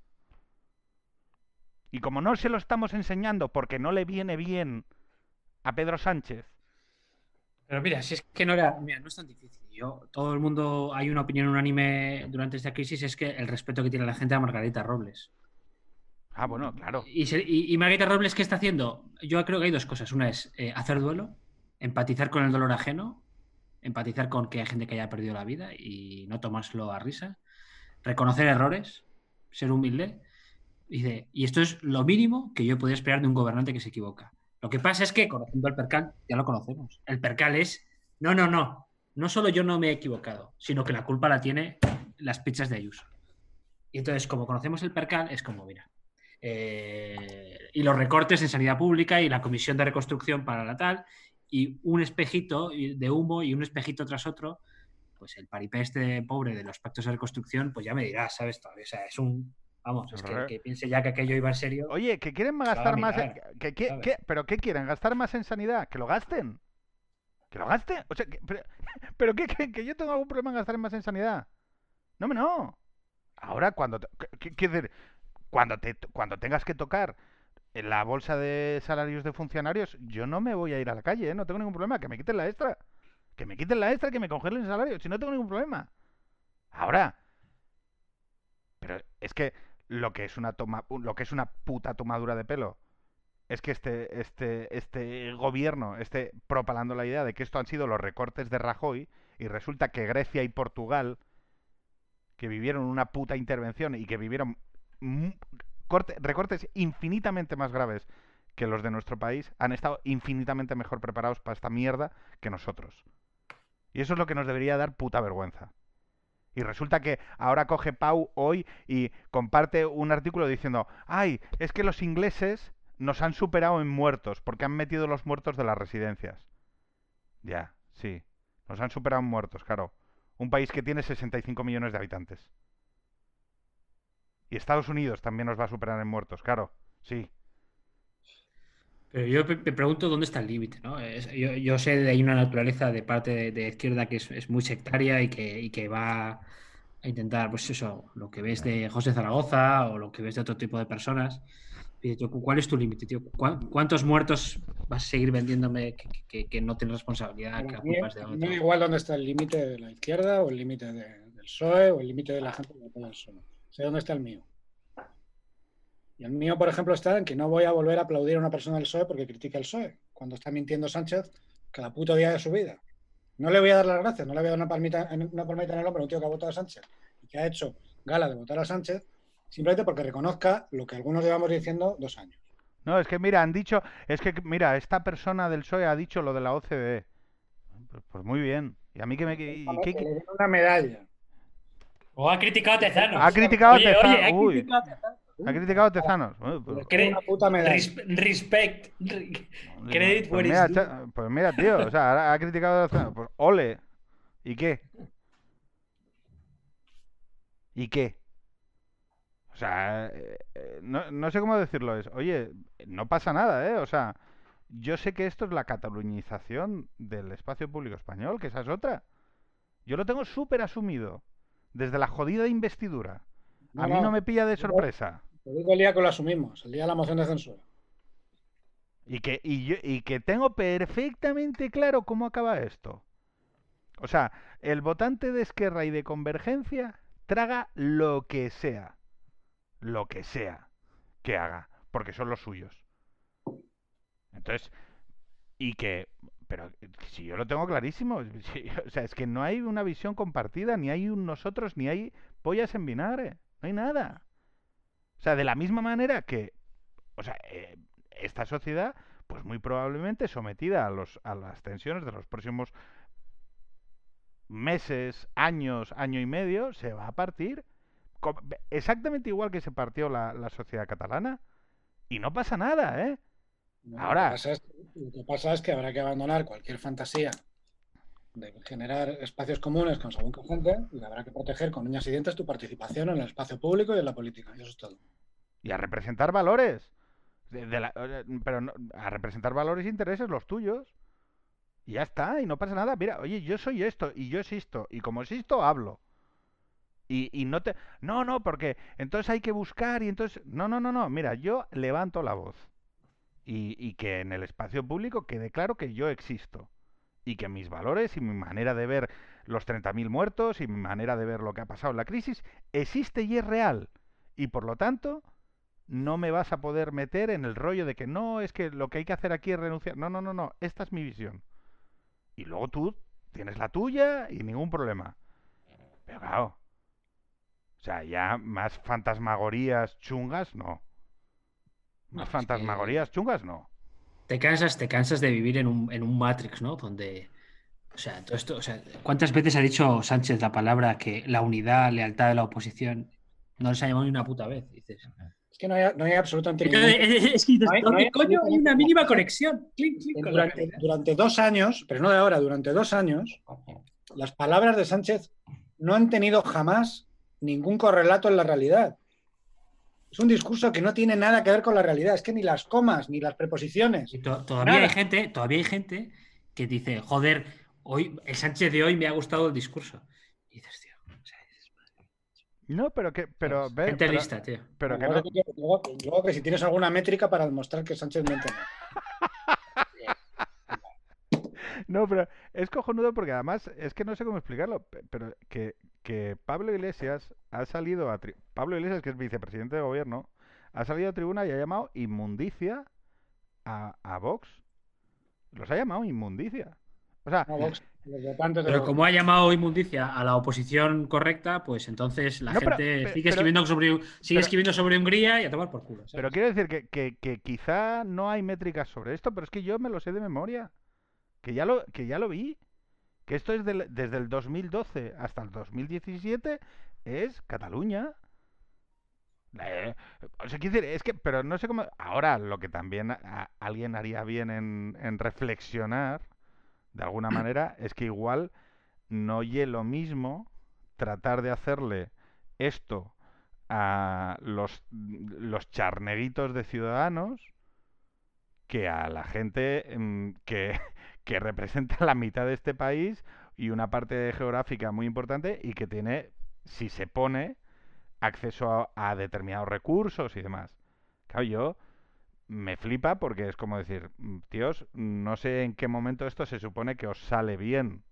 Y como no se lo estamos enseñando porque no le viene bien a Pedro Sánchez, Pero mira, si es que no era, mira, no es tan difícil. Yo, todo el mundo, hay una opinión unánime durante esta crisis, es que el respeto que tiene la gente a Margarita Robles. Ah, bueno, claro. Y, se- y- y Margarita Robles, ¿qué está haciendo? Yo creo que hay dos cosas. Una es eh, hacer duelo, empatizar con el dolor ajeno, empatizar con que hay gente que haya perdido la vida y no tomárselo a risa, reconocer errores, ser humilde. Y, dice, y esto es lo mínimo que yo podría esperar de un gobernante que se equivoca. Lo que pasa es que, conociendo el percal, ya lo conocemos. El percal es, no, no, no, no solo yo no me he equivocado, sino que la culpa la tiene las pizzas de Ayuso. Y entonces, como conocemos el percal, es como, mira, eh, y los recortes en sanidad pública y la comisión de reconstrucción para la tal, y un espejito de humo y un espejito tras otro, pues el paripé este pobre de los pactos de reconstrucción, pues ya me dirás, ¿sabes? O sea, es un, vamos, es que el que piense ya que aquello iba en serio, Oye, que quieren se lo va a gastar más... en- mirar, que, que- ¿sabes? que- ¿Pero qué quieren? ¿Gastar más en sanidad? Que lo gasten. Que lo gasten. O sea, que- pero, ¿pero qué creen? ¿Que yo tengo algún problema en gastar más en sanidad? No, me no. Ahora, cuando... te- ¿qué- qué quiere decir? Cuando, te, cuando tengas que tocar en la bolsa de salarios de funcionarios, yo no me voy a ir a la calle, ¿eh? No tengo ningún problema. Que me quiten la extra. Que me quiten la extra, que me congelen el salario. Si no tengo ningún problema. Ahora, pero es que lo que es una toma, lo que es una puta tomadura de pelo es que este, este, este gobierno esté propalando la idea de que esto han sido los recortes de Rajoy y resulta que Grecia y Portugal, que vivieron una puta intervención y que vivieron corte, recortes infinitamente más graves que los de nuestro país, han estado infinitamente mejor preparados para esta mierda que nosotros. Y eso es lo que nos debería dar puta vergüenza. Y resulta que ahora coge Pau hoy y comparte un artículo diciendo, ay, es que los ingleses nos han superado en muertos porque han metido los muertos de las residencias. Ya, sí, nos han superado en muertos, claro. Un país que tiene sesenta y cinco millones de habitantes. Y Estados Unidos también nos va a superar en muertos, claro, sí. Pero yo me pregunto dónde está el límite, ¿no? Es- yo, yo sé de hay una naturaleza de parte de, de izquierda que es, es muy sectaria y que, y que va a intentar, pues eso, lo que ves de José Zaragoza o lo que ves de otro tipo de personas. Y yo, ¿cuál es tu límite, tío? ¿Cuán- ¿Cuántos muertos vas a seguir vendiéndome que, que- que no tienes responsabilidad, Pero que a la mí, culpa es de a mí me da otro? igual dónde está el límite de la izquierda o el límite de- del P S O E o el límite de la gente que apoya el P S O E. Sé dónde está el mío. Y el mío, por ejemplo, está en que no voy a volver a aplaudir a una persona del P S O E porque critica el P S O E, cuando está mintiendo Sánchez cada puto día de su vida. No le voy a dar las gracias, no le voy a dar una palmita, una palmita en el hombro a un tío que ha votado a Sánchez y que ha hecho gala de votar a Sánchez, simplemente porque reconozca lo que algunos llevamos diciendo dos años. No, es que mira, han dicho, es que mira, esta persona del P S O E ha dicho lo de la O C D E. Pues, pues muy bien. ¿Y a mí qué me... y qué- Que le qué- den una medalla. O ha criticado a Ha Tezanos. criticado a Oye, oye, Tezanos. ha Uy, criticado a Tezanos. ha Uh, criticado a Tezanos. Uy, pues, les den Cre- una puta medalla. res- respect. Re- pues Credit where mira, it's due. cha- pues mira, tío, o sea, ahora ha criticado a Tezanos. Pues ole. ¿Y qué? ¿Y qué? O sea, eh, eh, no, no sé cómo decirlo. Es, oye, no pasa nada, ¿eh? O sea, yo sé que esto es la cataluñización del espacio público español, que esa es otra. Yo lo tengo súper asumido. Desde la jodida investidura. No, A mí no no. me pilla de Yo sorpresa. te digo el día que lo asumimos, el día de la moción de censura. Y que, y, yo- y que tengo perfectamente claro cómo acaba esto. O sea, el votante de Esquerra y de Convergencia traga lo que sea. Lo que sea que haga. Porque son los suyos. Entonces, y que... Pero si yo lo tengo clarísimo. Si- o sea, es que no hay una visión compartida, ni hay un nosotros, ni hay pollas en vinagre. No hay nada. O sea, de la misma manera que... O sea, eh, esta sociedad, pues muy probablemente sometida a, los, a las tensiones de los próximos meses, años, año y medio, se va a partir co- exactamente igual que se partió la, la sociedad catalana. Y no pasa nada, ¿eh? No, lo, que Ahora, pasa es, lo que pasa es que habrá que abandonar cualquier fantasía de generar espacios comunes con según qué gente y habrá que proteger con uñas y dientes tu participación en el espacio público y en la política. Y eso es todo. y a representar valores. De, de la- pero no- a representar valores e intereses los tuyos. Y ya está, y no pasa nada. Mira, oye, yo soy esto, y yo existo, y como existo, hablo. Y, y no te... No, no, porque entonces hay que buscar y entonces... No, no, no, no. Mira, yo levanto la voz. Y, y que en el espacio público quede claro que yo existo. y que mis valores y mi manera de ver los treinta mil muertos y mi manera de ver lo que ha pasado en la crisis existe y es real. Y por lo tanto, no me vas a poder meter en el rollo de que no, es que lo que hay que hacer aquí es renunciar. No, no, no, no, esta es mi visión. Y luego tú tienes la tuya y ningún problema. Pero claro, o sea, ya más fantasmagorías chungas, no. No, Más es que fantasmagorías chungas, no. te cansas, te cansas de vivir en un, en un Matrix, ¿no? Donde, o sea, todo esto, o sea, ¿cuántas veces ha dicho Sánchez la palabra que la unidad, lealtad de la oposición no les ha llamado ni una puta vez? Dices. Es que no hay, no hay absolutamente ningún... Entonces, es que dices, No hay, no hay ¿dónde coño hay absolutamente una nada. mínima conexión? Clic, clic, Eh, con la Durante, realidad. durante dos años, pero no de ahora, durante dos años, las palabras de Sánchez no han tenido jamás ningún correlato en la realidad. Es un discurso que no tiene nada que ver con la realidad. Es que ni las comas, ni las preposiciones. Y to- todavía hay Nada. gente, todavía hay gente que dice, joder, hoy, el Sánchez de hoy me ha gustado el discurso. Y dices, tío, o sea, dices, No, pero que, pero, ve, gente pero, lista, tío. pero que Luego, no. que, luego- luego que si tienes alguna métrica para demostrar que Sánchez miente. No, pero es cojonudo porque además es que no sé cómo explicarlo, pe- pero que, que Pablo Iglesias ha salido a tri- Pablo Iglesias, que es vicepresidente de gobierno, ha salido a tribuna y ha llamado inmundicia a, a Vox. Los ha llamado inmundicia. O sea, No, Vox, los votantes de Pero Vox. como ha llamado inmundicia a la oposición correcta, pues entonces la no, pero, gente pe- sigue pero, escribiendo sobre, sigue pero, escribiendo sobre Hungría y a tomar por culo, pero ¿sabes? quiero decir que, que, que quizá no hay métricas sobre esto, pero es que yo me lo sé de memoria. Que ya lo, que ya lo vi. Que esto es del- desde el dos mil doce hasta el dos mil diecisiete es Cataluña. Eh, o sea, quiero decir, es que, pero no sé cómo. Ahora, lo que también a- alguien haría bien en, en reflexionar, de alguna manera, es que igual no oye lo mismo tratar de hacerle esto a los, los charneguitos de Ciudadanos que a la gente mm, que, que representa la mitad de este país y una parte geográfica muy importante y que tiene, si se pone, acceso a, a determinados recursos y demás. Claro, yo me flipa porque es como decir, "Mm, tíos, no sé en qué momento esto se supone que os sale bien.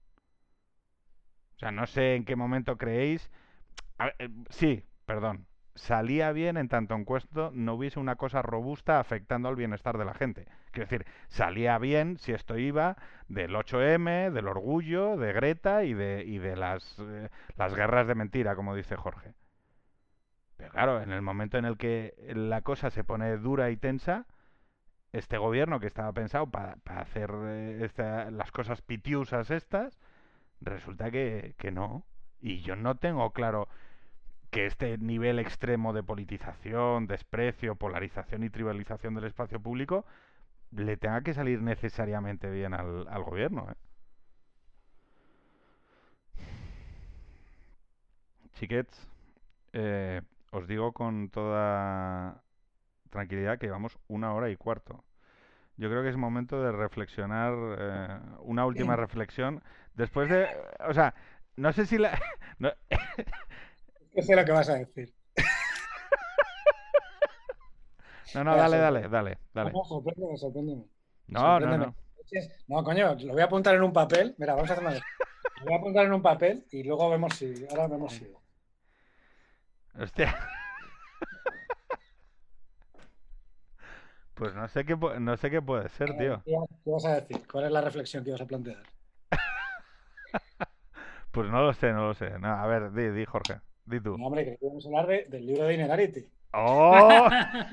O sea, no sé en qué momento creéis... A ver, eh, sí, perdón. Salía bien en tanto en cuanto no hubiese una cosa robusta afectando al bienestar de la gente. Quiero decir, salía bien si esto iba del ocho eme, del orgullo, de Greta y de, y de las, eh, las guerras de mentira, como dice Jorge. Pero claro, en el momento en el que la cosa se pone dura y tensa, este gobierno que estaba pensado para pa hacer eh, esta, las cosas pitiusas estas, resulta que, que no. Y yo no tengo claro que este nivel extremo de politización, desprecio, polarización y tribalización del espacio público le tenga que salir necesariamente bien al, al gobierno. ¿eh? Chiquets, eh, os digo con toda tranquilidad que llevamos una hora y cuarto. Yo creo que es momento de reflexionar, eh, una última reflexión. Después de, o sea, no sé si la... no, ¿Qué sé lo que vas a decir? no, no, Mira, dale, dale, sorpréndeme. dale, dale. No, sorpréndeme, sorpréndeme. No, no, Sorpréndeme. no. No, coño, lo voy a apuntar en un papel. Mira, vamos a hacer una cosa. Lo voy a apuntar en un papel y luego vemos si. Ahora vemos si. Hostia. Pues no sé qué, pu- no sé qué puede ser, tío. ¿Qué qué vas a decir? ¿Cuál es la reflexión que vas a plantear? Pues no lo sé, no lo sé. No, a ver, di, di, Jorge. Di tú. No, hombre, que vamos a hablar de- del libro de Innerarity. ¡Oh!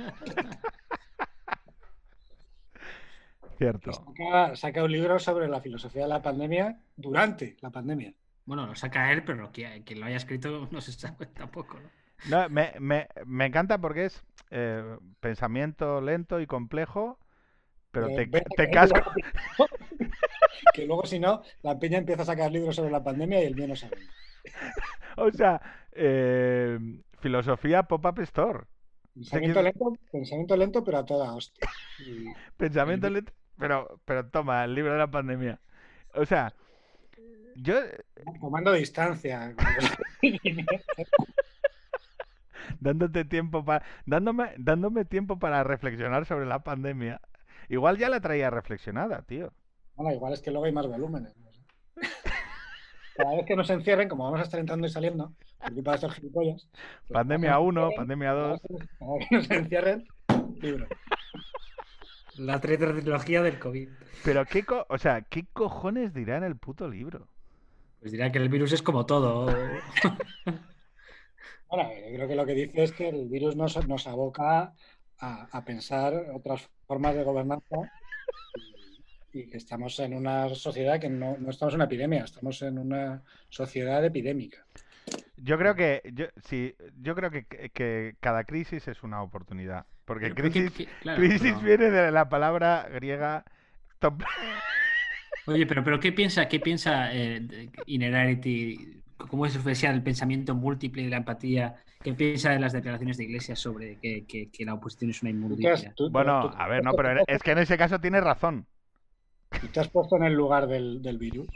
Que Cierto. saca, saca un libro sobre la filosofía de la pandemia durante la pandemia. Bueno, lo saca él, pero que, que lo haya escrito no se sabe tampoco, ¿no? No, me, me, me encanta porque es eh, pensamiento lento y complejo, pero Pero te, ves te que, casco. que luego, si no, la peña empieza a sacar libros sobre la pandemia y el mío no sabe. O sea, eh, filosofía pop-up store. Sé Pensamiento que- lento, pensamiento lento, pero a toda hostia. Y, Pensamiento y- lento, pero, pero toma, el libro de la pandemia. O sea, yo tomando distancia. dándote tiempo para dándome dándome tiempo para reflexionar sobre la pandemia. Igual ya la traía reflexionada, tío. Bueno, igual es que luego hay más volúmenes. No sé. Cada vez que nos encierren, como vamos a estar entrando y saliendo, por culpa de estos gilipollas. Pues Pandemia uno, pandemia dos. Cada vez que nos encierren, libro. La trilogía del COVID. Pero qué, co o sea, ¿qué cojones dirá en el puto libro? Pues dirá que el virus es como todo. Bueno, yo creo que lo que dice es que el virus nos, nos aboca a, a pensar otras formas de gobernanza y, y que estamos en una sociedad que no, no estamos en una epidemia, estamos en una sociedad epidémica. Yo creo que yo, sí, yo creo que, que cada crisis es una oportunidad. Porque Pero, pero crisis, que- que- claro, crisis pero- viene de la palabra griega top. Oye, pero, pero ¿qué piensa, qué piensa eh, de- Innerarity? ¿Cómo es especial el pensamiento múltiple y la empatía? ¿Qué piensa de las declaraciones de Iglesias sobre que, que- que la oposición es una Tú te has- inmundicia? tú- Bueno, tú- a ver, no, pero en- es que en ese caso tiene razón. tú te has puesto en el lugar del, del virus.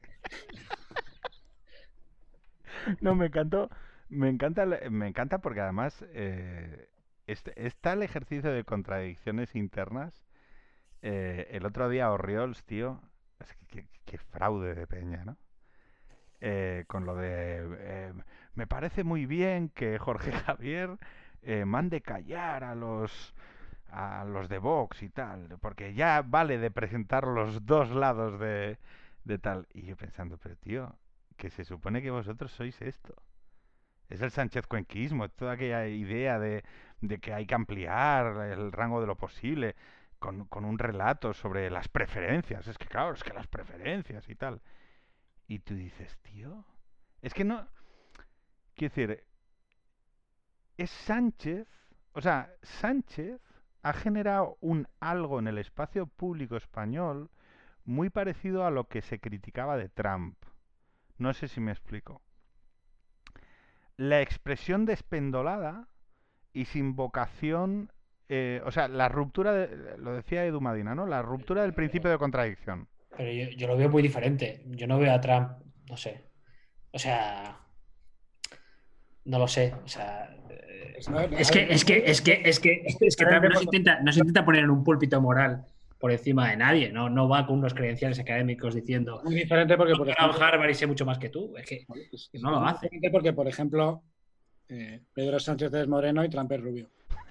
No, me encantó. Me encanta, el- me encanta porque además eh, este- está el ejercicio de contradicciones internas. Eh, el otro día Orriols, tío, es que, qué- qué fraude de peña, ¿no? Eh, con lo de eh, me parece muy bien que Jorge Javier eh, mande callar a los a los de Vox y tal, porque ya vale de presentar los dos lados de, de tal. Y yo pensando, pero tío, que se supone que vosotros sois esto. Es el Sánchez cuenquismo, es toda aquella idea de, de que hay que ampliar el rango de lo posible con, con un relato sobre las preferencias. Es que claro, es que las preferencias y tal. Y tú dices, tío, es que no... Quiero decir, es Sánchez, o sea, Sánchez ha generado un algo en el espacio público español muy parecido a lo que se criticaba de Trump. No sé si me explico. La expresión despendolada y sin vocación, eh, o sea, la ruptura, de, lo decía Edu Madina, ¿no? La ruptura del principio de contradicción. Pero yo, yo lo veo muy diferente. Yo no veo a Trump, no sé. O sea, no lo sé. O sea, eh, Es, no, a es que, ver, es que, es que, es que, es que Trump no se intenta, no se intenta poner en un púlpito moral por encima de nadie. No, no va con unos credenciales académicos diciendo es muy diferente porque, por "He estudiado ejemplo, en Harvard y sé mucho más que tú". Es que, es- que es no lo muy hace. diferente porque, por ejemplo, eh, Pedro Sánchez es moreno y Trump es rubio.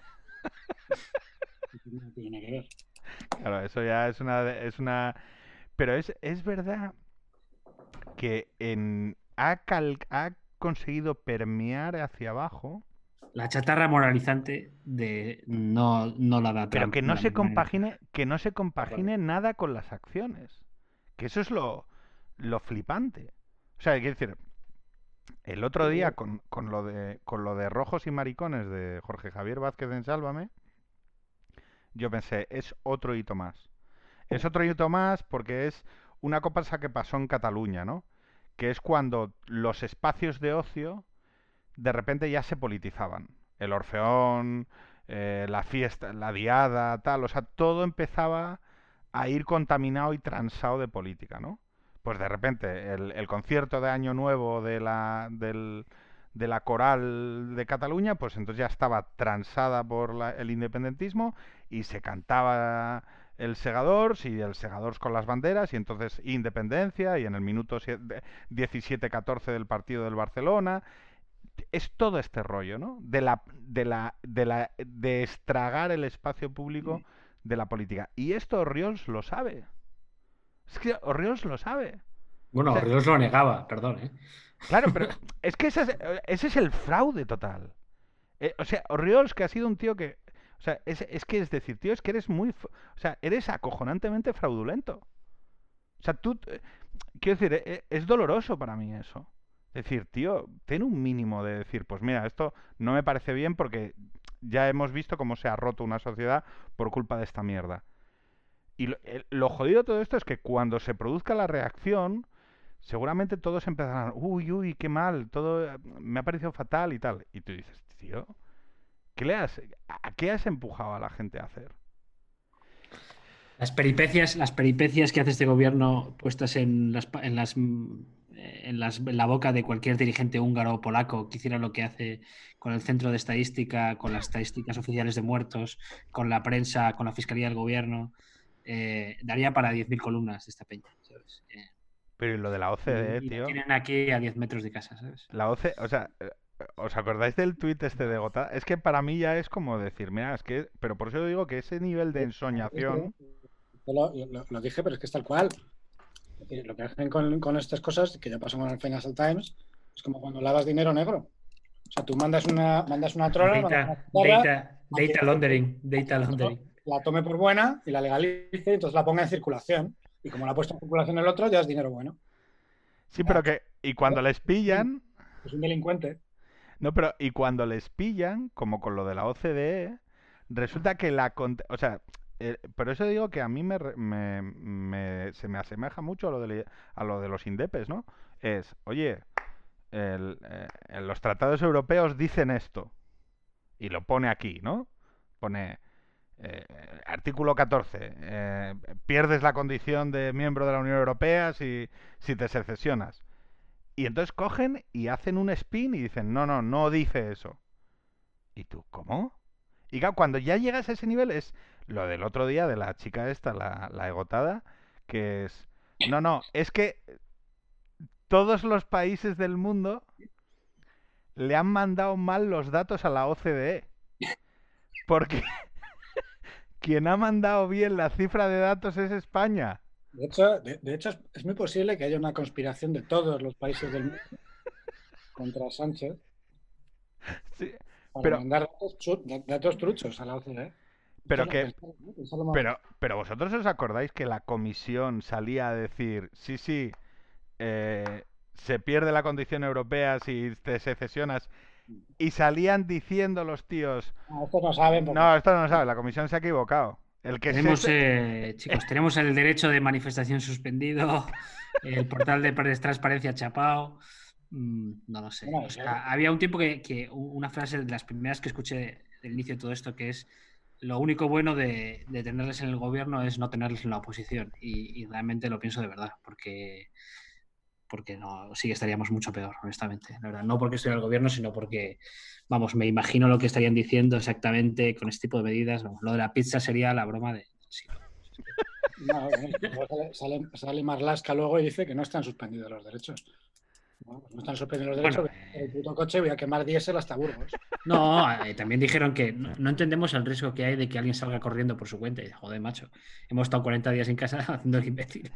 No tiene que ver. Claro, eso ya es una... Es una pero es, es verdad que en, ha, cal, ha conseguido permear hacia abajo, La chatarra moralizante de no, no la da pero Trump que de no la se misma manera. compagine, que no se compagine nada con las acciones. Que eso es lo, lo flipante. O sea, quiero decir, el otro día con, con, lo de, con lo de Rojos y Maricones de Jorge Javier Vázquez en Sálvame, yo pensé, es otro hito más. Es otro hito más porque es una cosa que pasó en Cataluña, ¿no? Que es cuando los espacios de ocio de repente ya se politizaban. El Orfeón, eh, la fiesta, la diada, tal, o sea, todo empezaba a ir contaminado y transado de política, ¿no? Pues de repente el, el concierto de Año Nuevo de la, del, de la coral de Cataluña, pues entonces ya estaba transada por la, el independentismo y se cantaba el Segadors y el Segadors con las banderas y entonces independencia y en el minuto diecisiete catorce del partido del Barcelona. Es todo este rollo, ¿no? De la, de la, de la, de estragar el espacio público de la política. Y esto Orriols lo sabe. Es que Orriols lo sabe. Bueno, O sea, Orriols lo negaba, perdón, ¿eh? claro, pero es que ese es, ese es el fraude total. Eh, o sea, Orriols que ha sido un tío que... O sea, es, es que es decir, tío, es que eres muy... O sea, eres acojonantemente fraudulento. O sea, tú... eh, Quiero decir, eh, es doloroso para mí eso. Es decir, tío, ten un mínimo de decir, pues mira, esto no me parece bien porque ya hemos visto cómo se ha roto una sociedad por culpa de esta mierda. Y lo, el- lo jodido de todo esto es que cuando se produzca la reacción, seguramente todos empezarán, uy, uy, qué mal, todo eh, me ha parecido fatal y tal. Y tú dices, tío, ¿qué le has, ¿a qué has empujado a la gente a hacer? Las peripecias, las peripecias que hace este gobierno puestas en las, pa- en las, mm, eh, en las, en la boca de cualquier dirigente húngaro o polaco que hiciera lo que hace con el centro de estadística, con las estadísticas oficiales de muertos, con la prensa, con la fiscalía del gobierno. eh, daría para diez mil columnas de esta peña, ¿sabes? Eh, Pero ¿y lo de la O C D E, y, y la tío? tienen aquí a diez metros de casa, ¿sabes? La O C, o sea, eh, ¿os acordáis del tuit este de Gota? Es que para mí ya es como decir, mira, es que, pero por eso digo que ese nivel de ensoñación, Yo lo, lo- lo dije, pero es que es tal cual. Es decir, lo que hacen con, con estas cosas, que ya pasó con el Financial Times, es como cuando lavas dinero negro. O sea, tú mandas una, mandas una trola, mandas una Data, guitarra data, a que, data a que- laundering, a que data la, to- laundering. la tome por buena y la legalice, y entonces la ponga en circulación. Y como la ha puesto en circulación el otro, ya es dinero bueno. sí, Ya, pero que, y cuando les pillan, es un delincuente. no, pero y cuando les pillan, como con lo de la O C D E, resulta que la, cont- o sea, eh, por eso digo que a mí me, re- me- me- se me asemeja mucho a lo de, a lo de los indepes, ¿no? Es, oye, el, eh, los tratados europeos dicen esto. Y lo pone aquí, ¿no? Pone eh, artículo catorce. Eh, pierdes la condición de miembro de la Unión Europea si, si te secesionas. Y entonces cogen y hacen un spin y dicen, no, no, no dice eso. ¿Y tú, cómo? Y claro, cuando ya llegas a ese nivel es lo del otro día de la chica esta, la, la egotada, que es, no, no, es que todos los países del mundo le han mandado mal los datos a la O C D E. Porque quien ha mandado bien la cifra de datos es España. De hecho, de, de hecho es, es muy posible que haya una conspiración de todos los países del mundo contra Sánchez Sí, para pero, mandar datos, chu- datos truchos a la O C D E. pero Pensarlo, que, pensarlo, ¿no? Pensarlo más. pero, pero vosotros os acordáis que la comisión salía a decir, sí, sí, eh, se pierde la condición europea si te secesionas, y salían diciendo los tíos, No, estos no saben porque no, esto no lo sabe, la comisión se ha equivocado. El que se... Tenemos, eh, chicos, tenemos el derecho de manifestación suspendido, el portal de transparencia chapado. Mm, no lo sé. bueno, O yo- sea, había un tiempo que, que una frase de las primeras que escuché del inicio de todo esto que es lo único bueno de, de tenerles en el gobierno es no tenerles en la oposición. Y, y realmente lo pienso de verdad, porque, porque no, sí estaríamos mucho peor, honestamente. La verdad, no porque estoy en el gobierno, sino porque, vamos, me imagino lo que estarían diciendo exactamente con este tipo de medidas. Vamos, lo de la pizza sería la broma de siglo. no, bueno, luego sale, sale, sale Marlaska luego y dice que no están suspendidos los derechos. Bueno, pues no están suspendidos los Bueno, derechos, voy a coger el puto coche y voy a quemar diésel hasta Burgos. no, eh, también dijeron que no, no entendemos el riesgo que hay de que alguien salga corriendo por su cuenta. Y, joder, macho, hemos estado cuarenta días en casa haciendo el imbécil.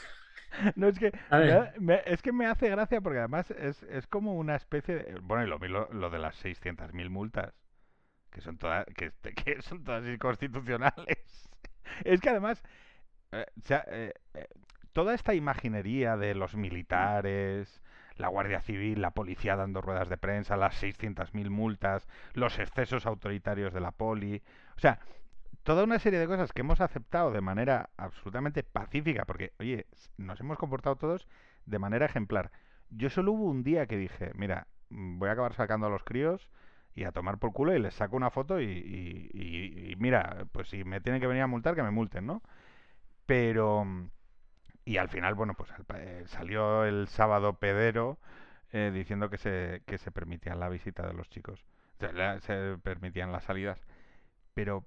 No, es que A me, ver, me, es que me hace gracia porque además es, es como una especie de... Bueno, y lo, lo, lo de las seiscientas mil multas, que son todas, que, que son todas inconstitucionales. Es que además, eh, o sea, eh, eh, toda esta imaginería de los militares, la Guardia Civil, la policía dando ruedas de prensa, las seiscientas mil multas, los excesos autoritarios de la poli, o sea, toda una serie de cosas que hemos aceptado de manera absolutamente pacífica, porque, oye, nos hemos comportado todos de manera ejemplar. Yo solo hubo un día que dije, mira, voy a acabar sacando a los críos y a tomar por culo y les saco una foto y, y, y, y mira, pues si me tienen que venir a multar, que me multen, ¿no? Pero... Y al final, bueno, pues eh, salió el sábado Pedero eh, diciendo que se, que se permitían la visita de los chicos. Se, se permitían las salidas. Pero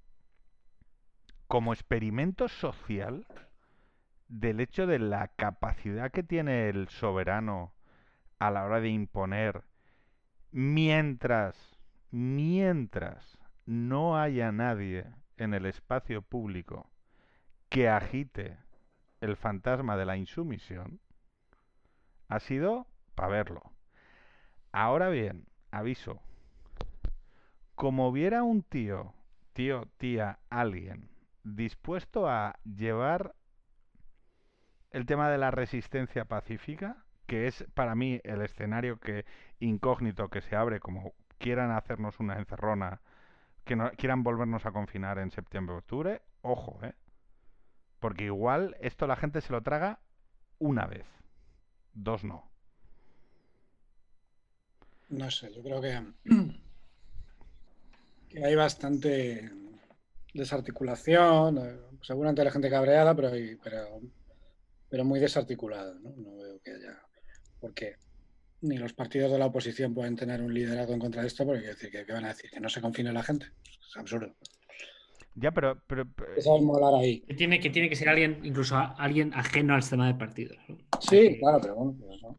como experimento social del hecho de la capacidad que tiene el soberano a la hora de imponer mientras, mientras no haya nadie en el espacio público que agite el fantasma de la insumisión, ha sido para verlo. Ahora bien, aviso, como viera un tío, tío, tía, alguien dispuesto a llevar el tema de la resistencia pacífica, que es para mí el escenario que incógnito que se abre, como quieran hacernos una encerrona, que no, quieran volvernos a confinar en septiembre-octubre, ojo, ¿eh? Porque igual esto la gente se lo traga una vez, dos no. No sé, yo creo que, que hay bastante desarticulación. eh, Seguramente hay gente cabreada, pero, hay- pero, pero muy desarticulada, ¿no? No veo que haya. Porque ni los partidos de la oposición pueden tener un liderazgo en contra de esto, porque quiere decir, que, ¿qué van a decir? Que no se confine la gente. Es absurdo. Ya, pero, pero, Que sabes molar ahí. Que tiene, que tiene que ser alguien, incluso a- alguien ajeno al sistema de partidos, ¿no? O sea Sí, que- claro, pero bueno, pues eso.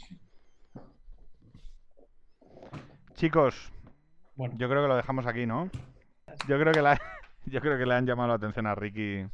chicos, bueno, yo creo que lo dejamos aquí, ¿no? Yo creo que la, yo creo que le han llamado la atención a Ricky.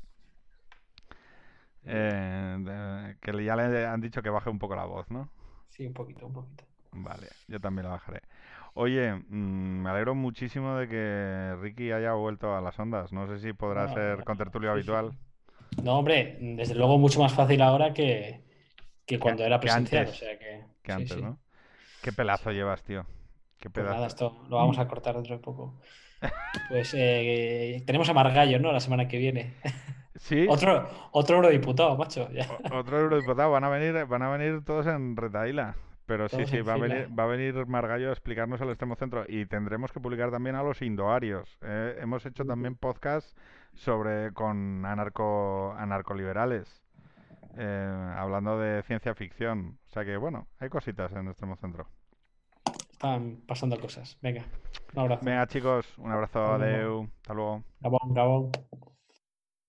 eh, de- que le- ya le han dicho que baje un poco la voz, ¿no? sí, un poquito, un poquito. Vale, yo también la bajaré. Oye, mm, me alegro muchísimo de que Ricky haya vuelto a las ondas. No sé si podrá Bueno, ser contertulio sí, sí. habitual. No, hombre, desde luego mucho más fácil ahora que, que Que, cuando era que presencial, antes, o sea que que sí, antes, sí. ¿no? Qué Sí. pelazo llevas, tío. Qué Pues nada, pedazo. esto lo vamos a cortar dentro de poco. Pues eh, tenemos a Margallo, ¿no? La semana que viene. Sí, Otro, otro eurodiputado, macho. Ya. o- otro eurodiputado. Van a venir, van a venir todos en retaíla. Pero sí, Todos sí, en va a venir, fila. va a venir Margallo a explicarnos el extremo centro. Y tendremos que publicar también a los indoarios. ¿eh? Hemos hecho también podcast sobre con anarco, anarcoliberales. eh, hablando de ciencia ficción. O sea que, bueno, hay cositas en extremo centro. Están pasando cosas. Venga, un abrazo. Venga, chicos, un abrazo, Hasta luego. adeu, hasta luego. Gabón, Gabón.